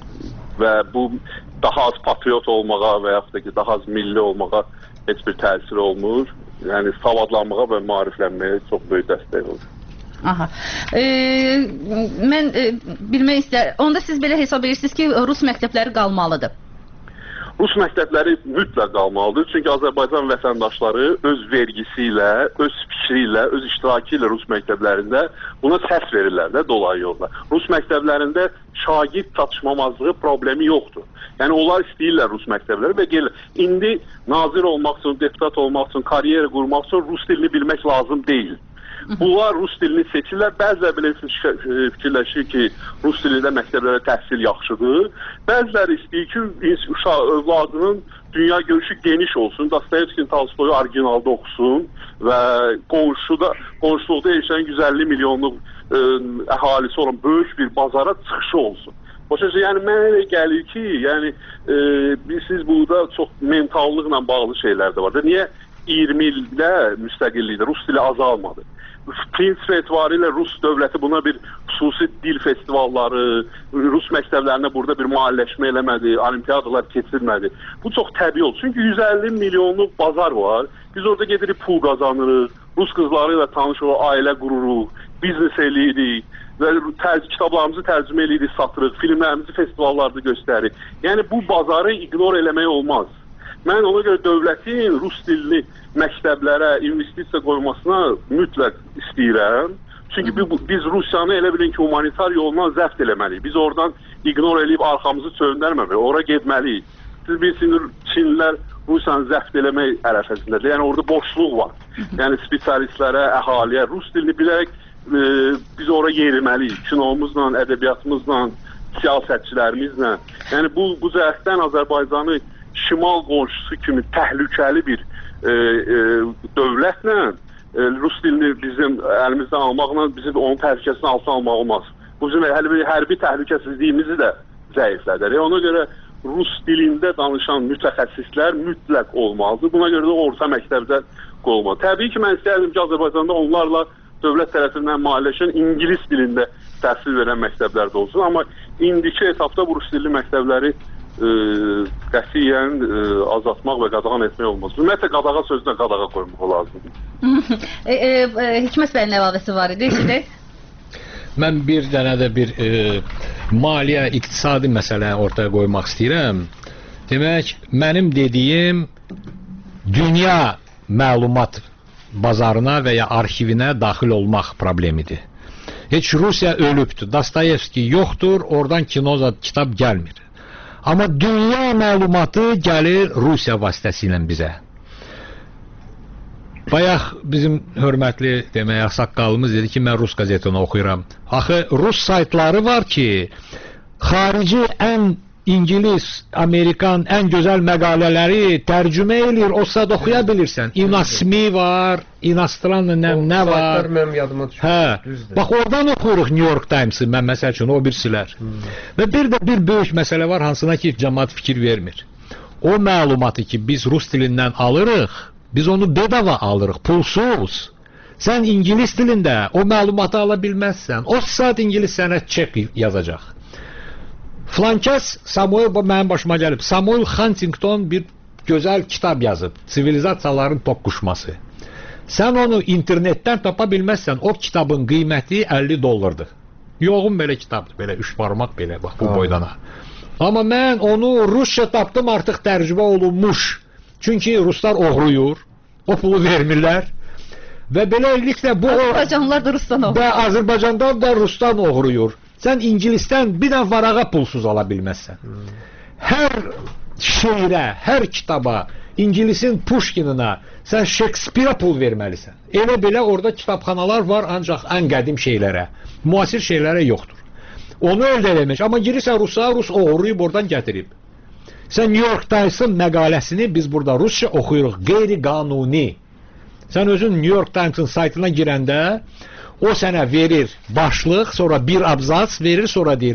və bu daha az patriot olmağa və yaxud da ki, daha az milli olmağa heç bir təsir olmur. Yəni savadlanmağa və maariflənməyə çox böyük dəstək olur. Aha. E, mən e, bilmək istəyirəm. Onda siz belə hesab edirsiniz ki, rus məktəbləri qalmalıdır. Rus məktəbləri mütləq qalmalıdır. Çünki Azərbaycan vətəndaşları öz vergisi ilə, öz fikri ilə, öz iştirakı ilə Rus məktəblərində buna səs verirlər də dolayı yolda. Rus məktəblərində şagird çatışmamazlığı problemi yoxdur. Yəni onlar istəyirlər Rus məktəbləri və gəlir. İndi nazir olmaq üçün, deputat olmaq üçün, karyera qurmaq üçün Rus dilini bilmək lazım deyil. Bunlar Rus dilini seçirlər. Bəziləri belə fikirləşir ki, Rus dilində məktəblərə təhsil yaxşıdır. Bəziləri istəyir ki, uşaq övladının dünya görüşü geniş olsun. Dostoyevskinin Tolstoyu orijinalda oxusun və qonşuda, qonşuluqda yaşayan yüz əlli milyonluq ə, əhalisi olan böyük bir bazara çıxışı olsun. Başa düşün, yəni mənə elə gəlir ki, yəni e, siz burada çox mentallıqla bağlı şeylər də var. Niyə iyirmi ildə müstəqillikdə Rus dili azalmadı? Prinsip etibarilə Rus dövləti buna bir xüsusi dil festivalları, Rus məktəblərinə burada bir mahalləşmə eləmədi, olimpiyadalar keçirmədi. Bu çox təbii oldu. Çünki yüz əlli milyonluq bazar var. Biz orada gedirik pul qazanırıq, Rus qızları ilə tanış olub, ailə qururuq, biznes eləyirik və tərc kitablarımızı tərcümə eləyirik, satırıq, filmlərimizi festivallarda göstəririk. Yəni bu bazarı ignor eləmək olmaz. Mən ona görə dövlətin rus dilli məktəblərə investisiya qoymasına mütləq istəyirəm. Çünki biz Rusiyanı elə bilin ki, humanitar yolundan zəft eləməliyik. Biz oradan ignor eləyib arxamızı çöndərməməliyik, ora getməliyik. Siz bilirsiniz, Çinlilər Rusiyanı zəft eləmək ərəfəsindədir. Yəni orada boşluq var. Yəni spesialistlərə, əhaliyə rus dilini bilərək e, biz ora yeriməliyik. Kinomuzla, ədəbiyyatımızla, siyasətçilərimizlə. Yəni bu, bu cəhətdən Azərbaycanı şimal qonşusu kimi təhlükəli bir e, e, dövlətlə e, rus dilini bizim əlimizdən almaqla bizim onun təhlükəsini altına almaq olmaz. Bu bizim hərbi, hərbi təhlükəsizliyimizi də zəiflədir. Ona görə rus dilində danışan mütəxəssislər mütləq olmalıdır. Buna görə də orta məktəbdə qoyulmalı. Təbii ki, mən istəyərdim ki, Azərbaycanda onlarla dövlət tərəfindən maliyyələşən ingilis dilində təhsil verən məktəblər də olsun. Amma indiki etapda bu rus dilli məktəbləri Ə, qətiyyən ə, azaltmaq və qadağan etmək olmaz. Ümumiyyətlə qadağa sözünə qadağa qoymaq lazımdır. e, e, Hikmət bəyin əlavəsi var idi, eşidək. Mən bir dənə də bir e, maliyyə, iqtisadi məsələ ortaya qoymaq istəyirəm. Demək, mənim dediyim dünya məlumat bazarına və ya arxivinə daxil olmaq problemidir. Heç Rusiya ölübdür, Dostoyevski yoxdur, oradan kino, kitab gəlmir. Amma dünya məlumatı gəlir Rusiya vasitəsilə bizə. Bayaq bizim hörmətli demək, saqqalımız dedi ki, mən Rus qazetini oxuyuram. Axı, Rus saytları var ki, xarici ən İngilis, Amerikan ən gözəl məqalələri tərcümə eləyir, o saat oxuya bilirsən. İnasmi var, İnastranlı nə, nə var. Mənim yadıma düşür. Hə. Bax oradan oxuyuruq New York Times-ı, mən məsəl üçün o birsilər. Hmm. Və bir də bir böyük məsələ var, hansına ki cəmaət fikir vermir. O məlumatı ki biz rus dilindən alırıq, biz onu bedava alırıq, pulsuz. Sən ingilis dilində o məlumatı ala bilməzsən. O saat ingilis sənə çek yazacaq. Flankəs Samuel, mənim başıma gəlib, Samuel Huntington bir gözəl kitab yazıb, Sivilizasiyaların toqquşması. Sən onu internetdən tapa bilməzsən, o kitabın qiyməti əlli dollardır. Yoğun belə kitabdır, belə üç barmaq belə, bax bu boydana. Amma mən onu rusca tapdım, artıq tərcümə olunmuş. Çünki ruslar oğruyur, o pulu vermirlər. Və beləliklə bu... Azərbaycanlılar da rusdan oğruyur. Və Azərbaycandan da rusdan oğruyur. Sən ingilisdən bir dənə varağa pulsuz ala bilməzsən. Hmm. Hər şeirə, hər kitaba, ingilisin Pushkinina sən Shakespeare pul verməlisən. Elə belə orada kitabxanalar var, ancaq ən qədim şeylərə, müasir şeylərə yoxdur. Onu əldə eləmiş, amma girirsən Rusa, Rus oğruyub oradan gətirib. Sən New York Times-ın məqaləsini biz burada rusca oxuyuruq, qeyri-qanuni. Sən özün New York Times-ın saytına girəndə o sənə verir başlıq, sonra bir abzas verir, sonra deyir,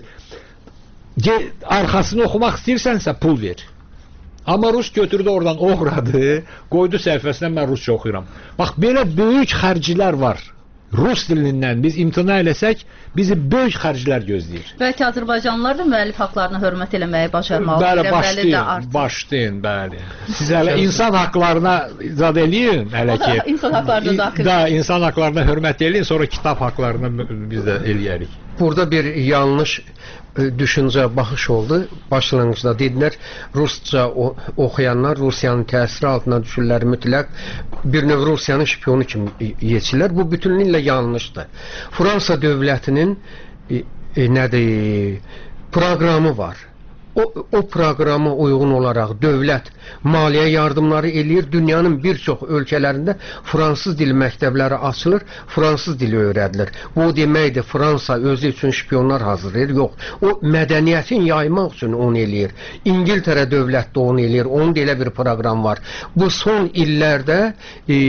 arxasını oxumaq istəyirsənsə pul ver. Amma rus götürdü oradan oğradı, qoydu səhifəsinə, mən rusca oxuyuram. Bax, belə böyük xərclər var. Rus dilindən biz imtina eləsək, bizi böyük xərclər gözləyir. Bəlkə Azərbaycanlılar da müəllif haqlarına hörmət eləməyi bacarmalı. Bəli, başlayın, başlayın, bəli. Siz hələ insan haqlarına zad eləyin, hələ ki. İnsan haqlarına daxil. Da, insan haqlarına hörmət eləyin, sonra kitab haqlarına biz də eləyərik. Burada bir yanlış düşüncə, baxış oldu. Başlanğıcda dedilər, rusca oxuyanlar Rusiyanın təsiri altına düşürlər, mütləq bir növ Rusiyanın şpionu kimi yetişirlər. Bu bütünlüklə yanlışdır. Fransa dövlətinin e, e, nədir, proqramı var. O, o proqrama uyğun olaraq dövlət maliyyə yardımları eləyir. Dünyanın bir çox ölkələrində fransız dili məktəbləri açılır, fransız dili öyrədilir. Bu deməkdir, Fransa özü üçün şpionlar hazırlayır. Yox, o mədəniyyətin yaymaq üçün onu eləyir. İngiltərə dövlət də onu eləyir. Onun da elə bir proqram var. Bu son illərdə e,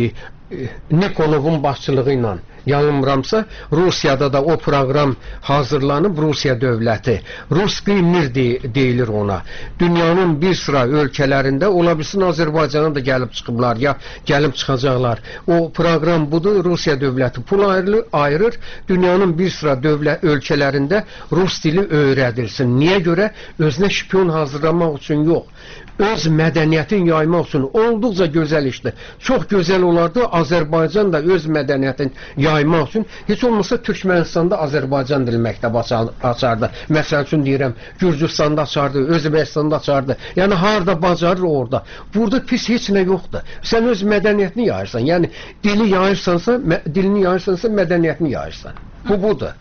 Nikolovun başçılığı ilə yanılmıramsa, Rusiyada da o proqram hazırlanıb, Rusiya dövləti. Ruski mir de deyilir ona. Dünyanın bir sıra ölkələrində, ola bilsin Azərbaycana da gəlib çıxıblar, ya gəlib çıxacaqlar. O proqram budur, Rusiya dövləti pul ayrılır, ayırır, dünyanın bir sıra dövlət ölkələrində Rus dili öyrədilsin. Niyə görə? Özünə şpion hazırlamaq üçün yox. Öz mədəniyyətin yaymaq üçün olduqca gözəl işdir. Çox gözəl olardı, Azərbaycan da öz mədəniyyətin yaymaq üçün, heç olmasa Türkmənistanda Azərbaycan dili məktəbi açardı. Məsəl üçün deyirəm, Gürcüstanda açardı, Özbəkistanda açardı. Yəni harada bacarır orada. Burada pis heç nə yoxdur. Sən öz mədəniyyətini yayırsan. Yəni dili yayırsansa, dilini yayırsansa mədəniyyətini yayırsan. Bu budur.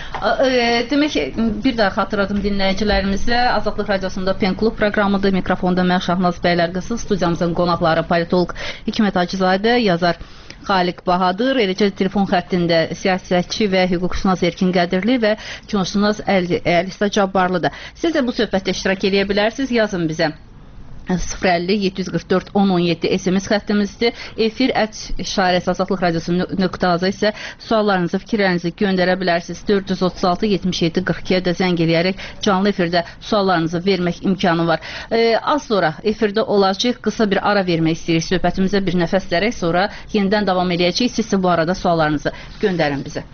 Demək ki, bir daha xatırladım dinləyicilərimizlə. Azadlıq Radiosunda Pen Klub proqramıdır. Mikrofonda mən Şahnaz Bəylərqızı, studiyamızın qonaqları politolog Hikmət Hacızadə, yazar Xaliq Bahadır, eləcə telefon xəttində siyasətçi və hüquqşünas Erkin Qədirli və kinoşünas Əlisa Cabbarlıdır. Siz də bu söhbətdə iştirak edə bilərsiniz, yazın bizə. sıfır əlli yeddi yüz qırx dörd on on yeddi S M S xəttimizdir. Efir ət işarəsi Azadlıq Radiosu nöqtə azə isə suallarınızı, fikirlərinizi göndərə bilərsiniz. dörd yüz otuz altı yetmiş yeddi qırx ikiyə də zəng eləyərək canlı efirdə suallarınızı vermək imkanı var. Ee, az sonra efirdə olacaq, qısa bir ara vermək istəyirik söhbətimizə, bir nəfəslərək, sonra yenidən davam edəcəyik. Siz bu arada suallarınızı göndərin bizə.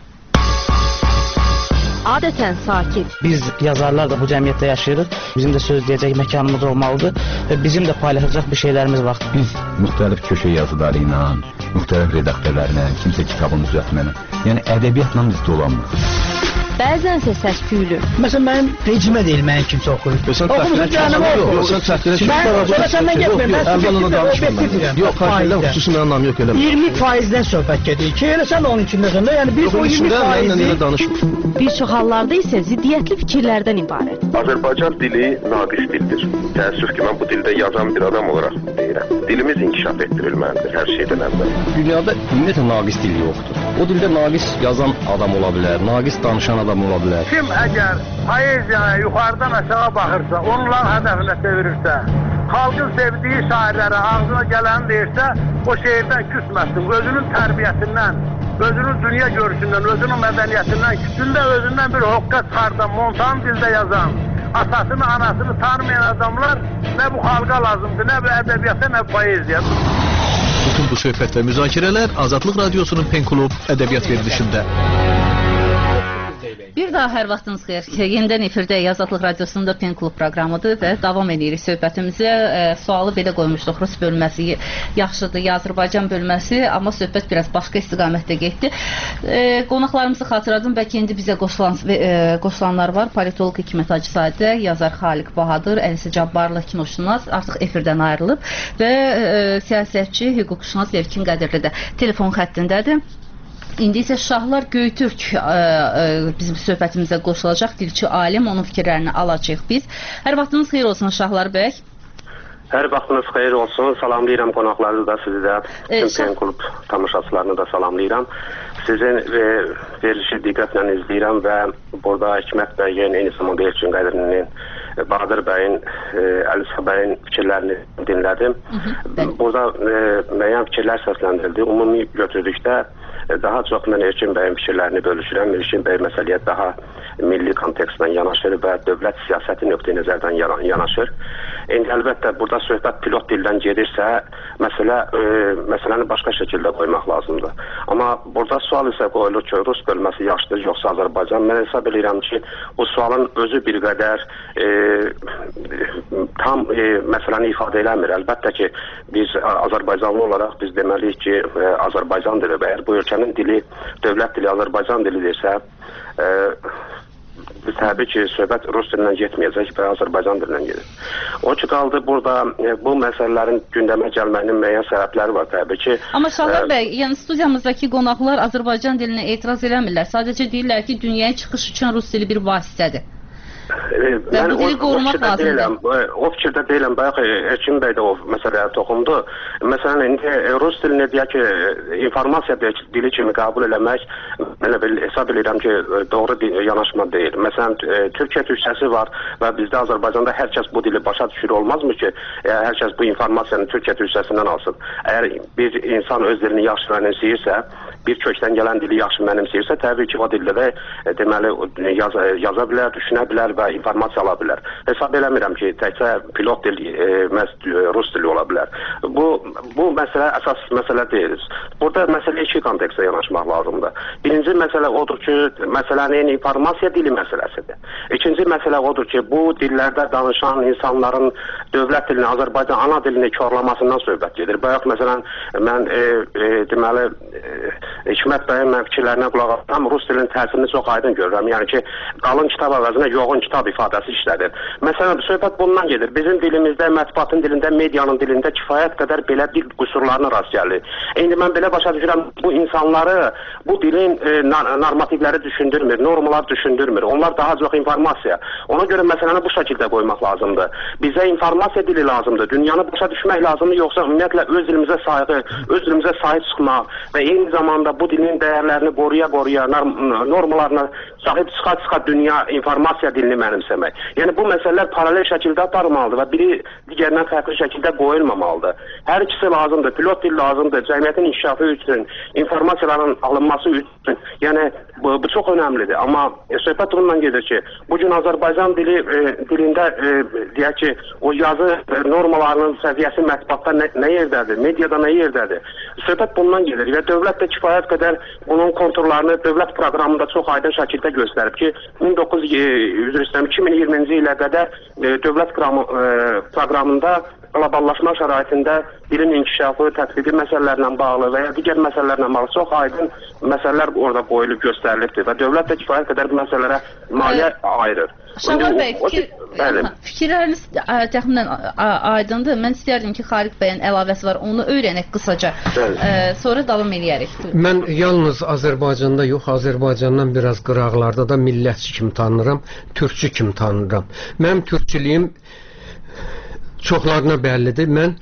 Adətən sakit. Biz yazarlar da bu cəmiyyətdə yaşayırıq. Bizim də söz deyəcək məkanımız olmalıdır və bizim də paylaşacaq bir şeylərimiz var. Biz müxtəlif köşə yazıları ilə, müxtəlif redaktörlərlə, kimsə kitabın düzəltməni, yəni ədəbiyyatla biz dolanmırıq. Bəzənsə səs-küylü. Məsələn, mənim rejimə deyil, mənim kimsə oxuyur. Oxumusun canımı oxuyur. Yox, sən çəkdirə çıxır. Sonra səndən getmir, mən əvvələn danışmıram. Yox, xaricdə xüsusi mənim namı yox elə. iyirmi faizdən söhbət gedir ki, elə sən onun içində sən də, yəni biz o iyirmi faizi... Bir çox hallarda isə ziddiyyətli fikirlərdən ibarət. Azərbaycan dili naqis dildir. Təəssüf ki, mən bu dildə yazan bir adam olaraq deyirəm. dilimiz inkişaf etdirilməlidir hər şeydən əvvəl. Dünyada ümumiyyətlə naqis dil yoxdur. O dildə naqis yazan adam ola bilər, naqis danışan adam ola bilər. Kim əgər poeziyaya yuxarıdan aşağı baxırsa, onların hədəfinə çevirirsə, xalqın sevdiyi şairlərə ağzına gələni deyirsə, o şeirdən küsməsin, özünün tərbiyəsindən, özünün dünya görüşündən, özünün mədəniyyətindən, gündə özündən bir hoqqa çıxardan, montan dildə yazan, atasını, anasını tanımayan adamlar nə bu xalqa lazımdır, nə bu ədəbiyyata, nə bu poeziya. Bütün bu söhbət və müzakirələr Azadlıq Radiosunun Pen Klub ədəbiyyat verilişində. Bir daha hər vaxtınız xeyir. Yenidən efirdəyik. Azadlıq Radiosunda Pen Klub proqramıdır və davam edirik söhbətimizə. E, sualı belə qoymuşduq. Rus bölməsi yaxşıdır, ya Azərbaycan bölməsi, amma söhbət biraz başqa istiqamətdə getdi. E, qonaqlarımızı xatırladım. Bəlkə indi bizə qoşulan, e, qoşulanlar var. Politolog Hikmət Hacızadə, yazar Xaliq Bahadır, Əlisə Cabbarlı kinoşünas artıq efirdən ayrılıb və e, siyasətçi, hüquqşünas Levkin Qədirli də telefon xəttindədir. İndi isə Şahlar Göytürk ə, ə, bizim söhbətimizə qoşulacaq, dilçi alim, onun fikirlərini alacağıq biz. Hər vaxtınız xeyir olsun Şahlar bəy. Hər vaxtınız xeyir olsun, salamlayıram qonaqları da, sizi də, e, Pen Klub tamaşaçılarını da salamlayıram. Sizin e, verilişi diqqətlə izləyirəm və burada Hikmət bəyin, eyni zamanda Levkin Qədirlinin, Bahadır bəyin, e, Əlisə bəyin fikirlərini dinlədim. Hı -hı, burada e, müəyyən fikirlər səsləndirildi. Ümumi götürdükdə daha çox mən Erkin bəyin fikirlərini bölüşürəm. Erkin bəy məsələyə daha milli kontekstdən yanaşır və dövlət siyasəti nöqteyi nəzərdən yanaşır. İndi əlbəttə burada söhbət pilot dildən gedirsə, məsələ e, məsələni başqa şəkildə qoymaq lazımdır. Amma burada sual isə qoyulur ki, Rus bölməsi yaxşıdır, yoxsa Azərbaycan. Mən hesab edirəm ki, bu sualın özü bir qədər e, tam e, məsələni ifadə eləmir. Əlbəttə ki, biz Azərbaycanlı olaraq biz deməliyik ki, e, Azərbaycan dili və əgər bu ölkənin dili, dövlət dili Azərbaycan dilidirsə, e, təbii ki, söhbət Rus dilindən getməyəcək və Azərbaycan dilindən gedir. O ki, qaldı burada e, bu məsələlərin gündəmə gəlməyinin müəyyən səbəbləri var təbii ki. Amma Şahlar e, bəy, yəni studiyamızdakı qonaqlar Azərbaycan dilinə etiraz eləmirlər. Sadəcə deyirlər ki, dünyaya çıxış üçün Rus dili bir vasitədir. Və bu dili qorumaq lazımdır. O fikirdə deyiləm, bayaq Erkin bəy də o məsələyə toxundu. Məsələn, indi Rus dilini deyək ki, informasiya dili kimi qəbul eləmək, mən hesab edirəm ki, doğru yanaşma deyil. Məsələn, Türkiyə türkçəsi var və bizdə Azərbaycanda hər kəs bu dili başa düşür, olmazmı ki, hər kəs bu informasiyanı Türkiyə türkçəsindən alsın. Əgər bir insan öz dilini yaxşı mənimsəyirsə, bir kökdən gələn dili yaxşı mənimsəyirsə, təbii ki, o dildə də deməli yaza, yaza bilər, düşünə bilər və informasiya ala bilər. Hesab eləmirəm ki, təkcə pilot dil e, Rus dili ola bilər. Bu, bu məsələ əsas məsələ deyil. Burada məsələ iki kontekstə yanaşmaq lazımdır. Birinci məsələ odur ki, məsələnin informasiya dili məsələsidir. İkinci məsələ odur ki, bu dillərdə danışan insanların dövlət dilini, Azərbaycan ana dilini korlamasından söhbət gedir. Bayaq məsələn, mən e, e, deməli e, Hikmət bəyin mən fikirlərinə qulaq asam, Rus dilinin təsirini çox aydın görürəm. Yəni ki, qalın kitab əvəzinə yoğun kitab ifadəsi işlədir. Məsələn, söhbət bundan gedir. Bizim dilimizdə, mətbuatın dilində, medianın dilində kifayət qədər belə dil qüsurlarına rast gəlir. İndi mən belə başa düşürəm, bu insanları, bu dilin e, normativləri düşündürmür, normalar düşündürmür. Onlar daha çox informasiya. Ona görə məsələni bu şəkildə qoymaq lazımdır. Bizə informasiya dili lazımdır. Dünyanı başa düşmək lazımdır, yoxsa ümumiyyətlə öz dilimizə sayğı, öz dilimizə sahib çıxmaq və eyni zamanda bu dilin dəyərlərini qoruya-qoruya, normalarına sahib çıxa-çıxa dünya informasiya dilini mənimsəmək. Yəni bu məsələlər paralel şəkildə aparılmalıdır və biri digərindən fərqli şəkildə qoyulmamalıdır. Hər ikisi lazımdır. Pilot dil lazımdır. Cəmiyyətin inkişafı üçün, informasiyaların alınması üçün. Yəni bu, bu çox önəmlidir. Amma e, söhbət ondan gedir ki, bugün Azərbaycan dili e, dilində e, deyək ki, o yazı e, normalarının səviyyəsi mətbuatda nə, nə yerdədir, mediada nə yerdədir. Söhbət bundan gedir və dövlət də kifayət qədər bunun konturlarını dövlət proqramında çox aydın şəkildə göstərib ki, min doqquz yüz iki min iyirminci ilə qədər e, dövlət e, proqramında qloballaşma şəraitində dilin inkişafı, tətbiqi məsələlərlə bağlı və ya digər məsələlərlə bağlı çox aydın məsələlər orada qoyulub göstərilibdir və dövlət də kifayət qədər bu məsələlərə maliyyə ayırır. Şahlar bəy, fikir, fikirləriniz təxminən aydındır. Mən istərdim ki, Xaliq bəyin əlavəsi var, onu öyrənək qısaca. Ə, sonra davam eləyərik. Mən yalnız Azərbaycanda yox, Azərbaycandan biraz qıraqlarda da millətçi kimi tanınıram, türkçü kimi tanınıram. Mənim türkçülüyüm çoxlarına bəllidir. Mən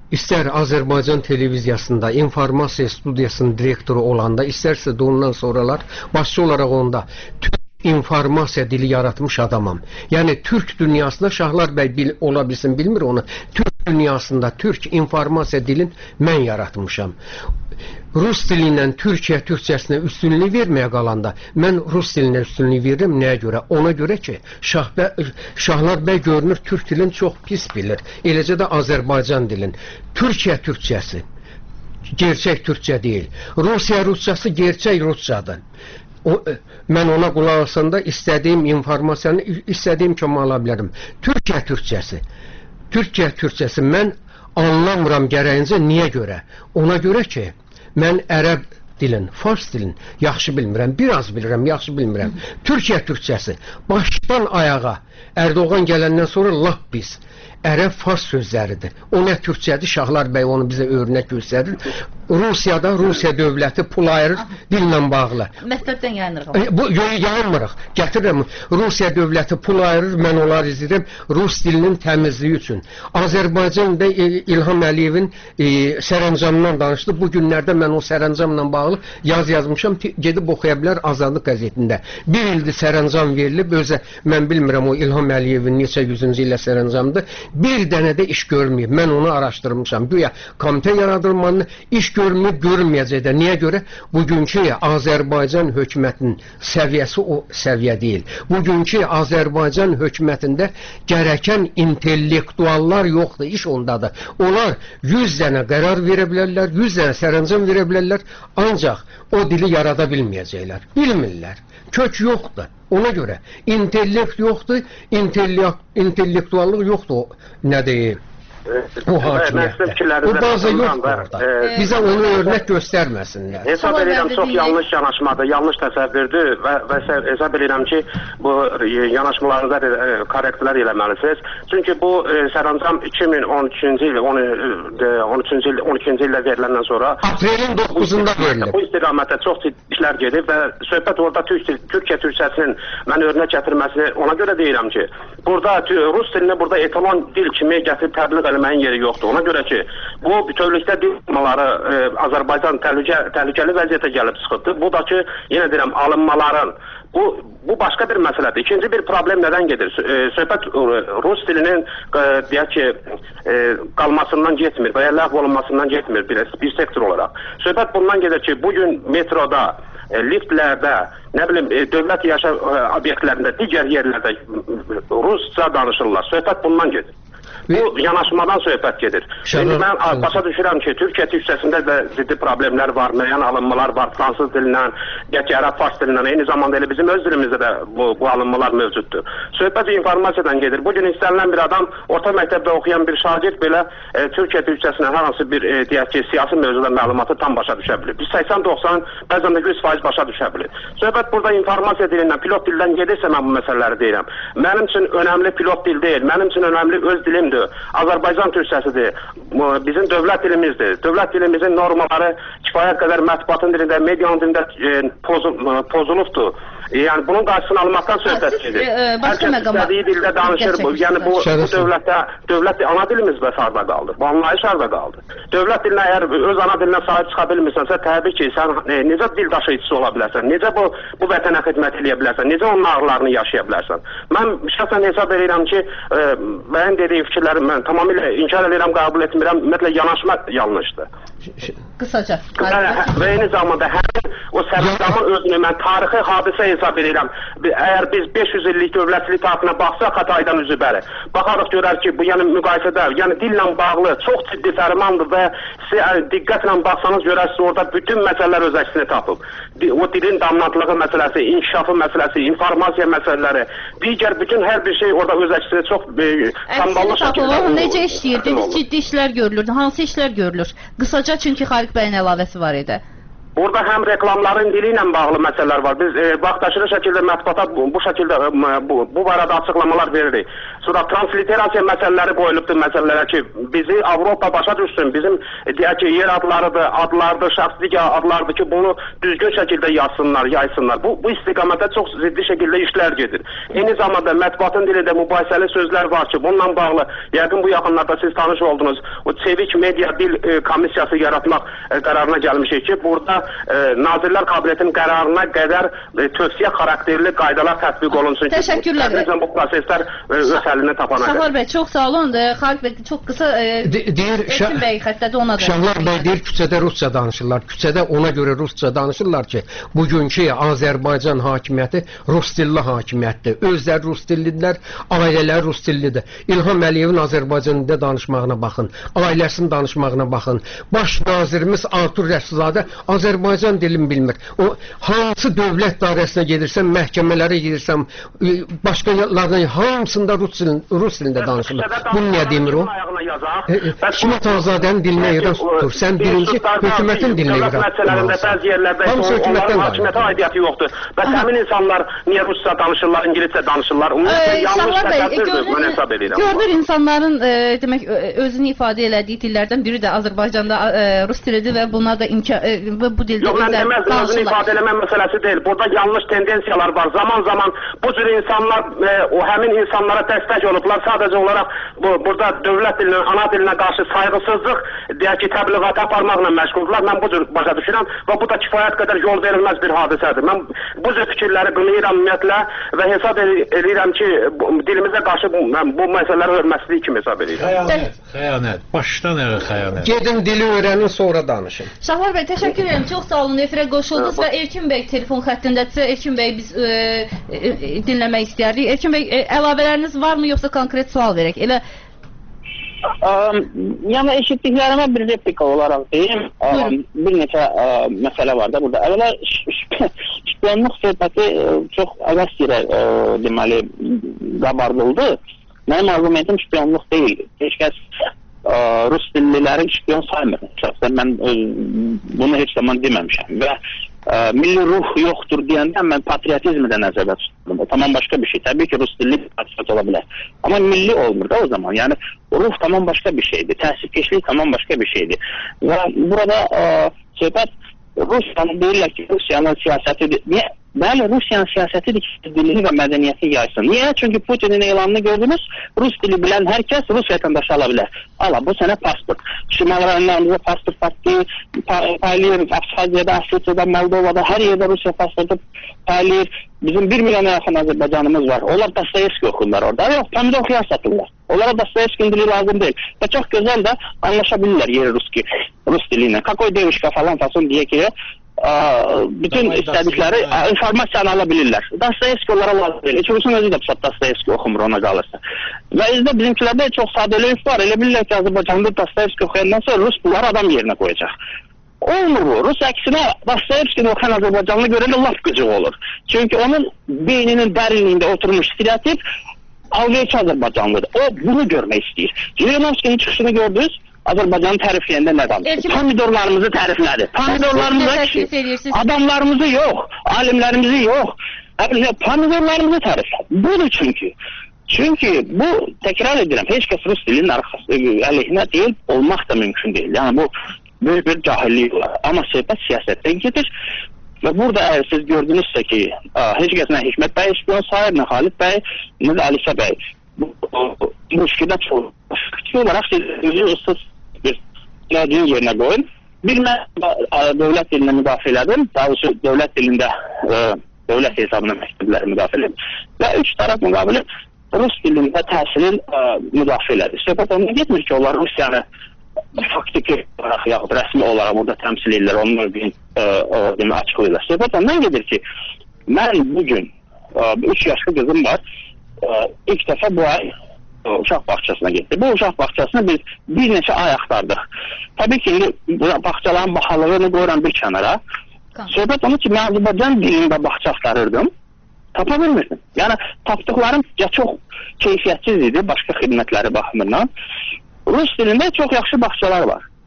İstər Azərbaycan televiziyasında informasiya studiyasının direktoru olanda, istərsə də ondan sonralar başçı olaraq onda Türk informasiya dili yaratmış adamam. Yəni Türk dünyasında Şahlar bəy bil, ola bilsin, bilmir onu. Türk dünyasında Türk informasiya dilin mən yaratmışam. Rus dili ilə Türkiyə türkçəsinə üstünlük verməyə qalanda mən Rus dilinə üstünlük verirəm. Nəyə görə? Ona görə ki, Şah bəy, Şahlar bəy görünür Türk dilini çox pis bilir. Eləcə də Azərbaycan dilin. Türkiyə türkçəsi gerçək türkçə deyil. Rusiya rusçası gerçək rusçadır. O, mən ona qulaq asanda istədiyim informasiyanı istədiyim kimi ala bilərəm. Türkiyə türkçəsi. Türkiyə türkçəsi mən anlamıram gərəyincə. Niyə görə? Ona görə ki, mən ərəb dilin, fars dilin yaxşı bilmirəm, biraz bilirəm, yaxşı bilmirəm. Türkiyə türkçəsi başdan ayağa Erdoğan gələndən sonra lap pis. Ərəb fars sözləridir. O nə türkçədir? Şahlar bəy onu bizə örnək göstərir. Rusiyada Rusiya dövləti pul ayırır dillə bağlı. Mətləbdən yayınırıq. E, bu yayınmırıq. Gətirirəm. Rusiya dövləti pul ayırır, mən onları izləyirəm Rus dilinin təmizliyi üçün. Azərbaycan bəy e, İlham Əliyevin e, sərəncamından danışdı. Bu günlərdə mən o sərəncamla bağlı yaz yazmışam. Gedib oxuya bilər Azadlıq qəzetində. Bir ildir sərəncam verilib. Özə mən bilmirəm o İlham Əliyevin neçə yüzüncü illə sərəncamdır. Bir dənə də iş görməyib. Mən onu araşdırmışam. Güya komitə yaradılmanı iş görməyib, görməyəcək də. Niyə görə? Bugünkü Azərbaycan hökumətinin səviyyəsi o səviyyə deyil. Bugünkü Azərbaycan hökumətində gərəkən intellektuallar yoxdur. İş ondadır. Onlar yüz dənə qərar verə bilərlər, yüz dənə sərəncam verə bilərlər. Ancaq o dili yarada bilməyəcəklər. Bilmirlər. Kök yoxdur. Ona görə intellekt yoxdur, intellektuallıq yoxdur, nə deyim, o hakimiyyətdə. O baza yoxdur orada. Bizə onu örnək göstərməsinlər. Hesab edirəm, çox yanlış yanaşmadır, yanlış təsəvvürdür və, və hesab edirəm ki, bu yanaşmalarınızda korrektlər eləməlisiniz. Çünki bu sərəncam iki min on üçüncü il, on üçüncü il, on ikinci ildə veriləndən sonra aprelin doqquzunda verilib. Bu istiqamətdə çox ciddi işlər gedib və söhbət orada Türkiyə türkçəsinin mən örnək gətirməsini ona görə deyirəm ki, burada Rus dilini burada etalon dil kimi gətirib təbliğ eləməyin yeri yoxdur. Ona görə ki, bu bütövlükdə dil alınmaları e, Azərbaycan təhlükə, təhlükəli vəziyyətə gəlib çıxıbdır. Bu da ki, yenə deyirəm, alınmaların bu, bu başqa bir məsələdir. İkinci bir problem nədən gedir? E, söhbət e, Rus dilinin e, deyək ki, e, qalmasından getmir və ya ləğv olunmasından getmir bir, bir sektor olaraq. Söhbət bundan gedir ki, bugün metroda, e, liftlərdə, nə bilim, e, dövlət yaşam e, obyektlərində, digər yerlərdə Rusca danışırlar. Söhbət bundan gedir. Bu yanaşmadan söhbət gedir. Şimdi mən başa düşürəm ki, Türkiyə türkçəsində də ciddi problemlər var, müəyyən alınmalar var, fransız dilindən, gəki ərəb fars dilindən, eyni zamanda elə bizim öz dilimizdə də bu, bu alınmalar mövcuddur. Söhbət informasiyadan gedir. Bugün istənilən bir adam, orta məktəbdə oxuyan bir şagird belə e, Türkiyə türkçəsindən hər hansı bir, e, deyək ki, siyasi mövzuda məlumatı tam başa düşə bilir. Biz səksən doxsan, bəzən də yüz faiz başa düşə bilir. Söhbət burada informasiya dilindən, pilot dildən gedirsə mən bu məsələləri deyirəm. Mənim üçün önəmli pilot dil deyil, mənim üçün önəmli öz dilimdir. Azərbaycan türkçəsidir. Bizim dövlət dilimizdir. Dövlət dilimizin normaları kifayət qədər mətbuatın dilində, medianın dilində e, pozul, pozulubdur. E, yəni bunun qarşısını almaqdan söhbət gedir. Hər kəs istədiyi dildə danışır. Bu, yəni bu, bu dövlətdə dövlət ana dilimiz və sarda qaldı. Bu anlayış sarda qaldı. Dövlət dilinə əgər öz ana dilinə sahib çıxa bilmirsənsə, təbii ki, sən e, necə dil daşıyıcısı ola bilərsən? Necə bu bu vətənə xidmət edə bilərsən? Necə onun ağrılarını yaşaya bilərsən? Mən şəxsən hesab edirəm ki, e, mənim dediyim fikirləri mən tamamilə inkar edirəm, qəbul etmirəm. Ümumiyyətlə yanaşma yanlışdır. Qısaca. Və eyni zamanda həmin o sərəncamın özünü mən tarixi hadisə hesab edirəm. Əgər biz beş yüz illik dövlətçilik tarixinə baxsaq Xataydan üzü bəri, baxarıq görər ki, bu yəni müqayisədə, yəni dillə bağlı çox ciddi fərmandır və siz yəni, diqqətlə baxsanız görərsiniz orada bütün məsələlər öz əksini tapıb. O dilin damlatlığı məsələsi, inkişafı məsələsi, informasiya məsələləri, digər bütün hər bir şey orada öz əksini çox e, samballı şəkildə. Necə işləyir? Ciddi işlər görülür. Hansı işlər görülür? Qısaca çünki Xaliq bəyin əlavəsi var idi. Burada həm reklamların dili ilə bağlı məsələlər var. Biz e, vaxtaşırı şəkildə mətbuata bu, bu şəkildə e, bu, bu barədə açıqlamalar veririk. Sonra transliterasiya məsələləri qoyulubdur məsələlərə ki, bizi Avropa başa düşsün. Bizim e, deyək ki, yer adlarıdır, adlardır, şəxs digər adlardır ki, bunu düzgün şəkildə yazsınlar, yaysınlar. Bu, bu istiqamətdə çox ciddi şəkildə işlər gedir. Eyni zamanda mətbuatın dilində mübahisəli sözlər var ki, bununla bağlı yəqin bu yaxınlarda siz tanış oldunuz. O Çevik Media Dil e, Komissiyası yaratmaq e, qərarına gəlmişik ki, burada e, Nazirlər Kabinetinin qərarına qədər e, tövsiyə xarakterli qaydalar tətbiq olunsun. Təşəkkürlər. Ki, bu proseslər e, öz həllini tapana qədər. Şahlar bəy, çox sağ olun. Xalq bəy, çox qısa e, De deyir, Elçin bəy xəttədə ona da. Şahlar bəy deyir, küçədə rusca danışırlar. Küçədə ona görə rusca danışırlar ki, bugünkü Azərbaycan hakimiyyəti rus dilli hakimiyyətdir. Özləri rus dillidirlər, ailələr rus dillidir. İlham Əliyevin Azərbaycan dilində danışmağına baxın, ailəsinin danışmağına baxın. Baş nazirimiz Artur Rəsulzadə Azərbaycan dilini bilmir. O hansı dövlət dairəsinə gedirsən, məhkəmələrə gedirsən, başqa yerlərdən hamısında rus, dilin, rus dilində danışırlar. Bunu niyə demir o? Hikmət Azadənin dilinə yerdən tutur. Sən birinci hökumətin dilinə yerdən məsələlərində bəzi yerlərdə onların hakimiyyətə aidiyyəti yoxdur. Bəs həmin insanlar niyə rusca danışırlar, ingiliscə danışırlar? Ümumiyyətlə yanlış təsəvvürdür, mən hesab edirəm. Görünür insanların e, demək özünü ifadə elədiyi dillərdən biri də Azərbaycanda e, rus dilidir və bunlar da imkan e, bu dildə Yox, mən deməzdim, özünü ifadə eləmə məsələsi deyil. Burada yanlış tendensiyalar var. Zaman zaman bu cür insanlar e, o həmin insanlara dəstək olublar. Sadəcə olaraq bu, burada dövlət dilinə, ana dilinə qarşı sayğısızlıq, deyək ki, təbliğat aparmaqla məşğuldurlar. Mən bu cür başa düşürəm və bu da kifayət qədər yol verilməz bir hadisədir. Mən bu cür fikirləri qınayıram ümumiyyətlə və hesab edirəm ki, bu, dilimizə qarşı bu, mən bu məsələləri hörmətsizlik kimi hesab edirəm. Xəyanət, xəyanət, başdan ayağa xəyanət. Gedin dili öyrənin, sonra danışın. Şahlar bəy, təşəkkür edirəm. Çox sağ olun. Efirə qoşuldunuz və Elçin bəy telefon xəttindədirsə, Elçin bəy biz e, e, dinləmək istəyərdik. Elçin bəy, e, əlavələriniz varmı, yoxsa konkret sual verək? Elə Um, yəni eşitdiklərimə bir replika olaraq deyim, um, bir neçə uh, məsələ var da burada. Əvvəla şpiyonluq söhbəti uh, çox əvəz yerə uh, deməli qabardıldı. Mənim argumentim şpiyonluq deyil. Heç kəs uh, rus dilliləri şpiyon saymır. Şəxsən mən uh, bunu heç zaman deməmişəm və uh, milli ruh yoxdur deyəndə mən patriotizmi də nəzərdə tutdum. O tamam başqa bir şey. Təbii ki, rus dilli patriot ola bilər. Amma milli olmur da o zaman. Yəni ruh tamam başqa bir şeydir. Təsirkeşlik tamam başqa bir şeydir. Və burada ə, söhbət Rusiyanın deyirlər ki, Rusiyanın siyasətidir. Niyə? Bəli, Rusiyanın siyasətidir ki, dilini və mədəniyyəti yaysın. Niyə? Çünki Putinin elanını gördünüz, Rus dili bilən hər kəs Rus vətəndaşı ala bilər. Ala, bu sənə pasport. Şimal rayonlarımızda pasport parti paylayır, Abxaziyada, Asiyada, Moldovada, hər yerdə Rusiya pasportu paylayır. Bizim bir milyona yaxın Azərbaycanımız var. Onlar Dostoyevski oxurlar orada. Yox, pomidor xiyar satırlar. Onlara Dostoyevski'nin dili lazım değil. Ve çok güzel de anlaşabilirler yeri Ruski, Rus diliyle. Kakoy devişka falan fason diye ki bütün istedikleri informasyon alabilirler. Dostoyevski onlara lazım değil. Hiç Rus'un özü de Dostoyevski okumur ona kalırsa. Ve bizde bizimkilerde çok sadelik var. Öyle bilirler ki Azerbaycan'da Dostoyevski okuyandan sonra Rus bunları adam yerine koyacak. Olmur bu. Rus əksinə Dostoyevskini oxuyan Azərbaycanlı görəndə laf qıcıq olur. Çünki onun beyninin dərinliyində oturmuş stereotip algılayıcı Azərbaycanlıdır. O bunu görmək istəyir. Zhirinovskinin çıxışını gördünüz, Azərbaycanı tərifləyəndə nə danışır? Pomidorlarımızı təriflədi. Pomidorlarımızı adamlarımızı yox, alimlərimizi yox. Pomidorlarımızı təriflədi. Budur çünki. Çünki bu, təkrar edirəm, heç kəs Rus dilinin əleyhinə deyil, olmaq da mümkün deyil. Yəni bu böyük bir cahillik var. Amma söhbət siyasətdən gedir. Və burada əgər siz gördünüzsə ki, heç kəs nə Hikmət bəy şpiyon sayır, nə Xalid bəy, nə də Alisə bəy. Bu müşkilə çox. Fikri olaraq siz özünüz ıssız bir gəldiyin yerinə qoyun. Bir mən dövlət dilində müdafiə elədim. Daha doğrusu dövlət dilində dövlət hesabına məktəbləri müdafiə elədim. Və üç tərəf müqabili Rus dilində təhsilin müdafiə elədi. Söhbət ondan getmir ki, onlar Rusiyanı faktiki olaraq yaxud rəsmi olaraq burada təmsil edirlər, onun bir demə açıqlayırlar. Söhbət ondan gedir ki, mən bugün üç yaşlı qızım var, ilk dəfə bu ay uşaq bağçasına getdi. Bu uşaq bağçasına biz bir neçə ay axtardıq. Təbii ki, bağçaların bahalığını qoyuram bir kənara. Söhbət onu ki, mən Azərbaycan dilində bağça axtarırdım, tapa bilmirdim. Yəni, tapdıqlarım ya çox keyfiyyətsiz idi, başqa xidmətləri baxımından. Rus dilində çox yaxşı bağçalar var.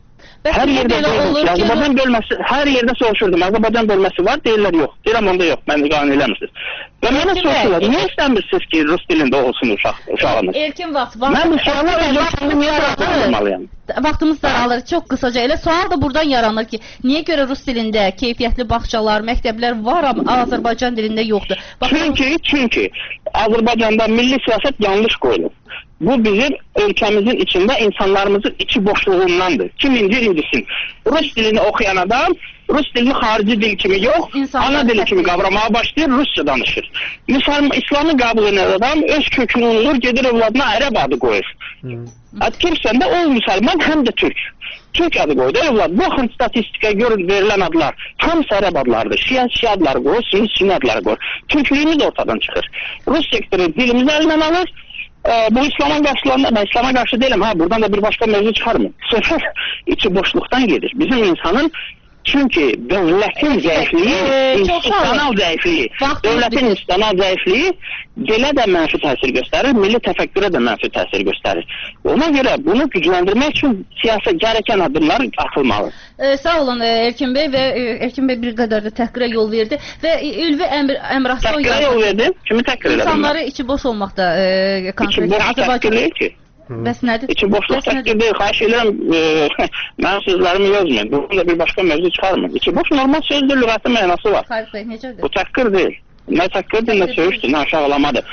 Hər yerdə olur ki, Azərbaycan bölməsi, hər yerdə soruşurdum. Azərbaycan bölməsi var, deyirlər yox. Deyirəm onda yox, məni qane eləmirsiniz. Və mənə soruşurlar, niyə istəmirsiniz ki, rus dilində olsun uşaq, uşağınız? Erkin vaxt, mən uşağımı özüm niyə bırakmalıyam? Vaxtımız daralır, çox qısaca. Elə sual da buradan yaranır ki, niyə görə rus dilində keyfiyyətli bağçalar, məktəblər var, amma Azərbaycan dilində yoxdur? Çünki, çünki Azərbaycanda milli siyasət yanlış qoyulur. Bu bizim ölkəmizin içində insanlarımızın içi boşluğundandır. Kim incir incisin. Rus dilini oxuyan adam Rus dilini xarici dil kimi yox, ana dili kimi qavramaya başlayır, Rusça danışır. Müsəlman, İslamı qəbul edən adam öz kökünü unurur, gedir övladına ərəb adı qoyur. Kimsən də o müsəlman, həm də türk. Türk adı qoydu, övlad. Bu axın statistikaya görə verilən adlar hamısı ərəb adlardır. Şiə, şiə adları qoyur, sünni, sünni adları qoyur. Türklüyümüz ortadan çıxır. Rus sektoru dilimizi əlindən alır. Ee, bu İslam'a karşılarında, ben İslam'a karşı değilim ha, buradan da bir başka mevzu çıkar mı? Sefer içi boşluktan gelir. Bizim insanın çünkü devletin zayıflığı, ee, institusyonel zayıflığı, devletin institusyonel zayıflığı dile de menfi təsir gösterir, milli təfəkkürə de menfi təsir gösterir. Ona göre bunu gücləndirmək için siyasi gereken adımlar atılmalı. Ee, sağ olun Erkin Bey ve Erkin Bey bir kadar da təhqirə yol verdi ve Ülvi Əmr Əmraslan təhqirə yol verdi? Kimi təhqir elədim? İnsanları içi boş olmaqda e, İçi boş təhqir deyil ki. Bəs nədir? İçi boşluq təhqir deyil. Xahiş edirəm, e, mənim sözlərimi yazmayın. Bunun da bir başqa mövzu çıxarmır. İçi boş normal sözdür, lüğəti mənası var. Xahiş Bey, necədir? Bu təhqir deyil. Nə təhqirdir, nə söyüşdür, nə aşağılamadır.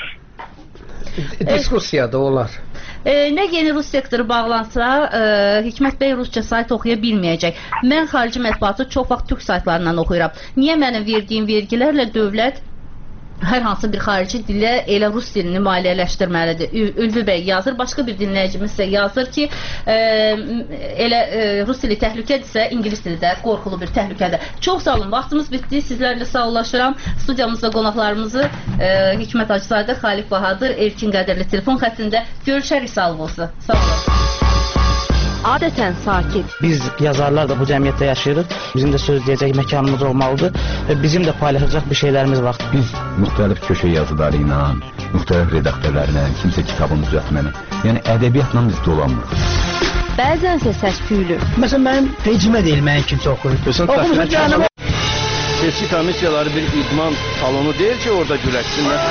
Diskusiyada olar. E, nə yeni Rus sektoru bağlansa, e, Hikmət Bey Rusça sayt oxuya bilməyəcək. Mən xarici mətbuatı çox vaxt türk saytlarından oxuyuram. Niyə mənim verdiyim vergilərlə dövlət hər hansı bir xarici dilə elə rus dilini maliyyələşdirməlidir? Ülvi Bəy yazır, başqa bir dinləyicimiz isə yazır ki, e, elə e, rus dili təhlükədirsə, ingilis dili də qorxulu bir təhlükədir. Çox sağ olun, vaxtımız bitdi, sizlərlə sağollaşıram. Studiyamızda qonaqlarımızı e, Hikmət Hacızadə, Xaliq Bahadır, Erkin Qədərli telefon xəttində görüşərik, sağ olun. Sağ olun. Adətən sakit. Biz yazarlar da bu cəmiyyətdə yaşayırıq. Bizim də söz deyəcək məkanımız olmalıdır və bizim də paylaşacaq bir şeylərimiz var. Biz müxtəlif köşə yazıları ilə, müxtəlif redaktörlərlə, kimsə kitabın düzəltməni, yəni ədəbiyyatla biz dolanmırıq. Bəzənsə səs-küylü. Məsələn, mənim rejimə deyil, mənim kimsə oxuyur. Seçki komissiyaları bir idman salonu deyil ki, orada güləşsinlər.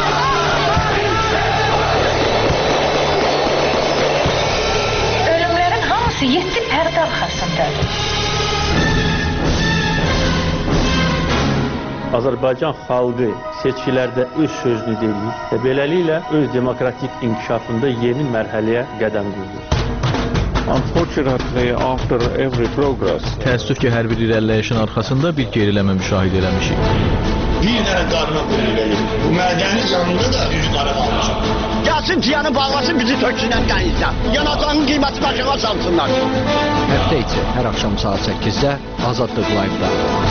yeddi pərdə arxasındadır. Azərbaycan xalqı seçkilərdə öz sözünü deyir və beləliklə öz demokratik inkişafında yeni mərhələyə qədəm qoyur. Unfortunately, after every progress, təəssüf ki, hər bir irəliləyişin arxasında bir geriləmə müşahidə eləmişik. Bir dənə qarına qoyulur. Bu mədəni yanında da düz qara qalmışam. Gəlsin piyanı bağlasın, bizi töksünən qəyizə. Yanacağının qiymətini aşağı salsınlar. Həftə içi hər axşam saat səkkizdə Azadlıq Live-da.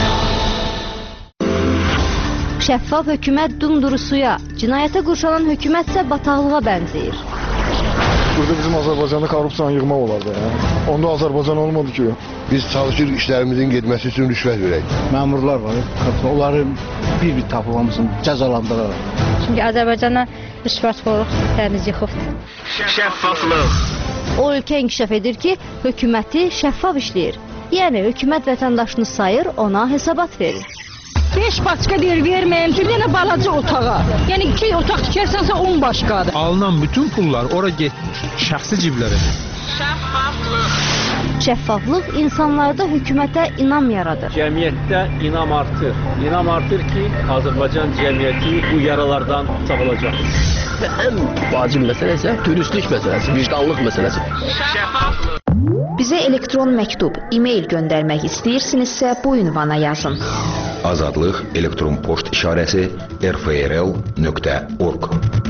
Şəffaf hökumət dumduru suya, cinayətə qurşanan hökumət isə bataqlığa bənzəyir. Burada bizim Azərbaycanda korrupsiyanı yığmaq olardı. Ya. Onda Azərbaycan olmadı ki. Biz çalışırıq işlərimizin getməsi üçün rüşvət verək. Məmurlar var, onları bir-bir tapılmasın, cəzalandıraraq. Çünki Azərbaycana rüşvətxorluq təmiz yıxıbdır. Şəffaflıq. O ölkə inkişaf edir ki, hökuməti şəffaf işləyir. Yəni, hökumət vətəndaşını sayır, ona hesabat verir. beş başqa deyir, verməyim ki, bir dənə balaca otağa. Yəni, iki otaq tikərsənsə on başqadır. Alınan bütün pullar ora getmir, şəxsi ciblərə. Şəffaflıq. Şəffaflıq insanlarda hökumətə inam yaradır. Cəmiyyətdə inam artır. İnam artır ki, Azərbaycan cəmiyyəti bu yaralardan sağılacaq. Və ən vacib məsələ isə dürüstlük məsələsi, vicdanlıq məsələsi. Şəffaflıq. Bizə elektron məktub, e-mail göndərmək istəyirsinizsə bu ünvana yazın. Azadlıq elektron poçt işarəsi r f r l nöqtə org.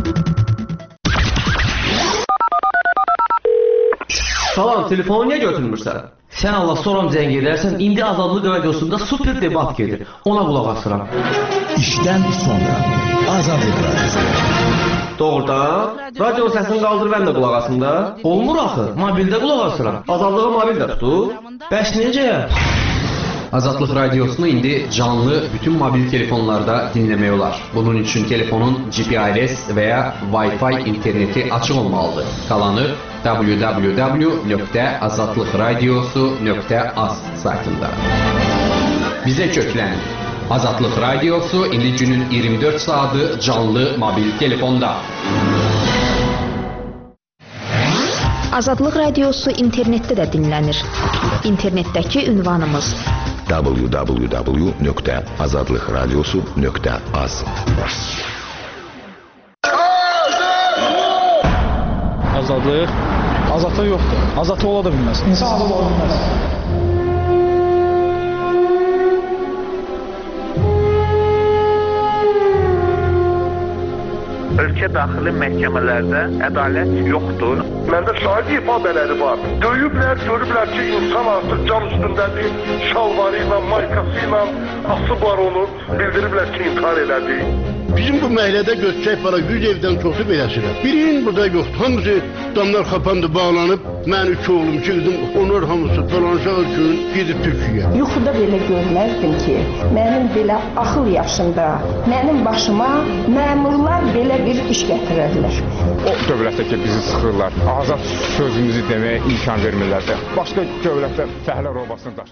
Salam, telefonu niyə götürmürsən? Sən Allah soram zəng edərsən, indi Azadlıq radiosunda super debat gedir. Ona qulaq asıram. İşdən sonra Azadlıq radiosu. Doğrudan? Radio səsini qaldır, mən də qulaq asım da. Olmur axı, mobildə qulaq asıram. Azadlığa mobil də tutur. Bəs necə? Azadlıq Radiosunu indi canlı bütün mobil telefonlarda dinləmək olar. Bunun üçün telefonun G P R S və ya Wi-Fi interneti açıq olmalıdır. Qalanı w w w nöqtə azadlıqradiosu nöqtə az saytında. Bizə köklənin. Azadlıq Radiosu indi günün iyirmi dörd saatı canlı mobil telefonda. Azadlıq Radiosu internetdə də dinlənir. İnternetdəki ünvanımız w w w nöqtə azadlıqradiosu nöqtə az. Azadlıq azadlıq yoxdur. Azadlıq ola da bilməz. İnsan azad ola bilməz. Ölkə daxili məhkəmələrdə ədalət yoxdur. Məndə şahid ifadələri var. Döyüblər, görüblər ki, insan artıq cam üstündədir, şalvarı ilə, maykası ilə asıblar onu, bildiriblər ki, intihar elədi. Bizim bu məhəllədə götürək para yüz evdən çoxu beləsidir. Birinin burada yoxdur. Hamısı damlar xapandı, bağlanıb. Mən üç oğlum, iki qızım, onlar hamısı falanşaq üçün gedib Türkiyə. Yuxuda belə görməzdim ki, mənim belə axıl yaşında, mənim başıma məmurlar belə bir iş gətirərlər. O dövlətdə ki, bizi sıxırlar, azad sözümüzü deməyə imkan vermirlər də. Başqa dövlətdə fəhlə robasını daşıyır.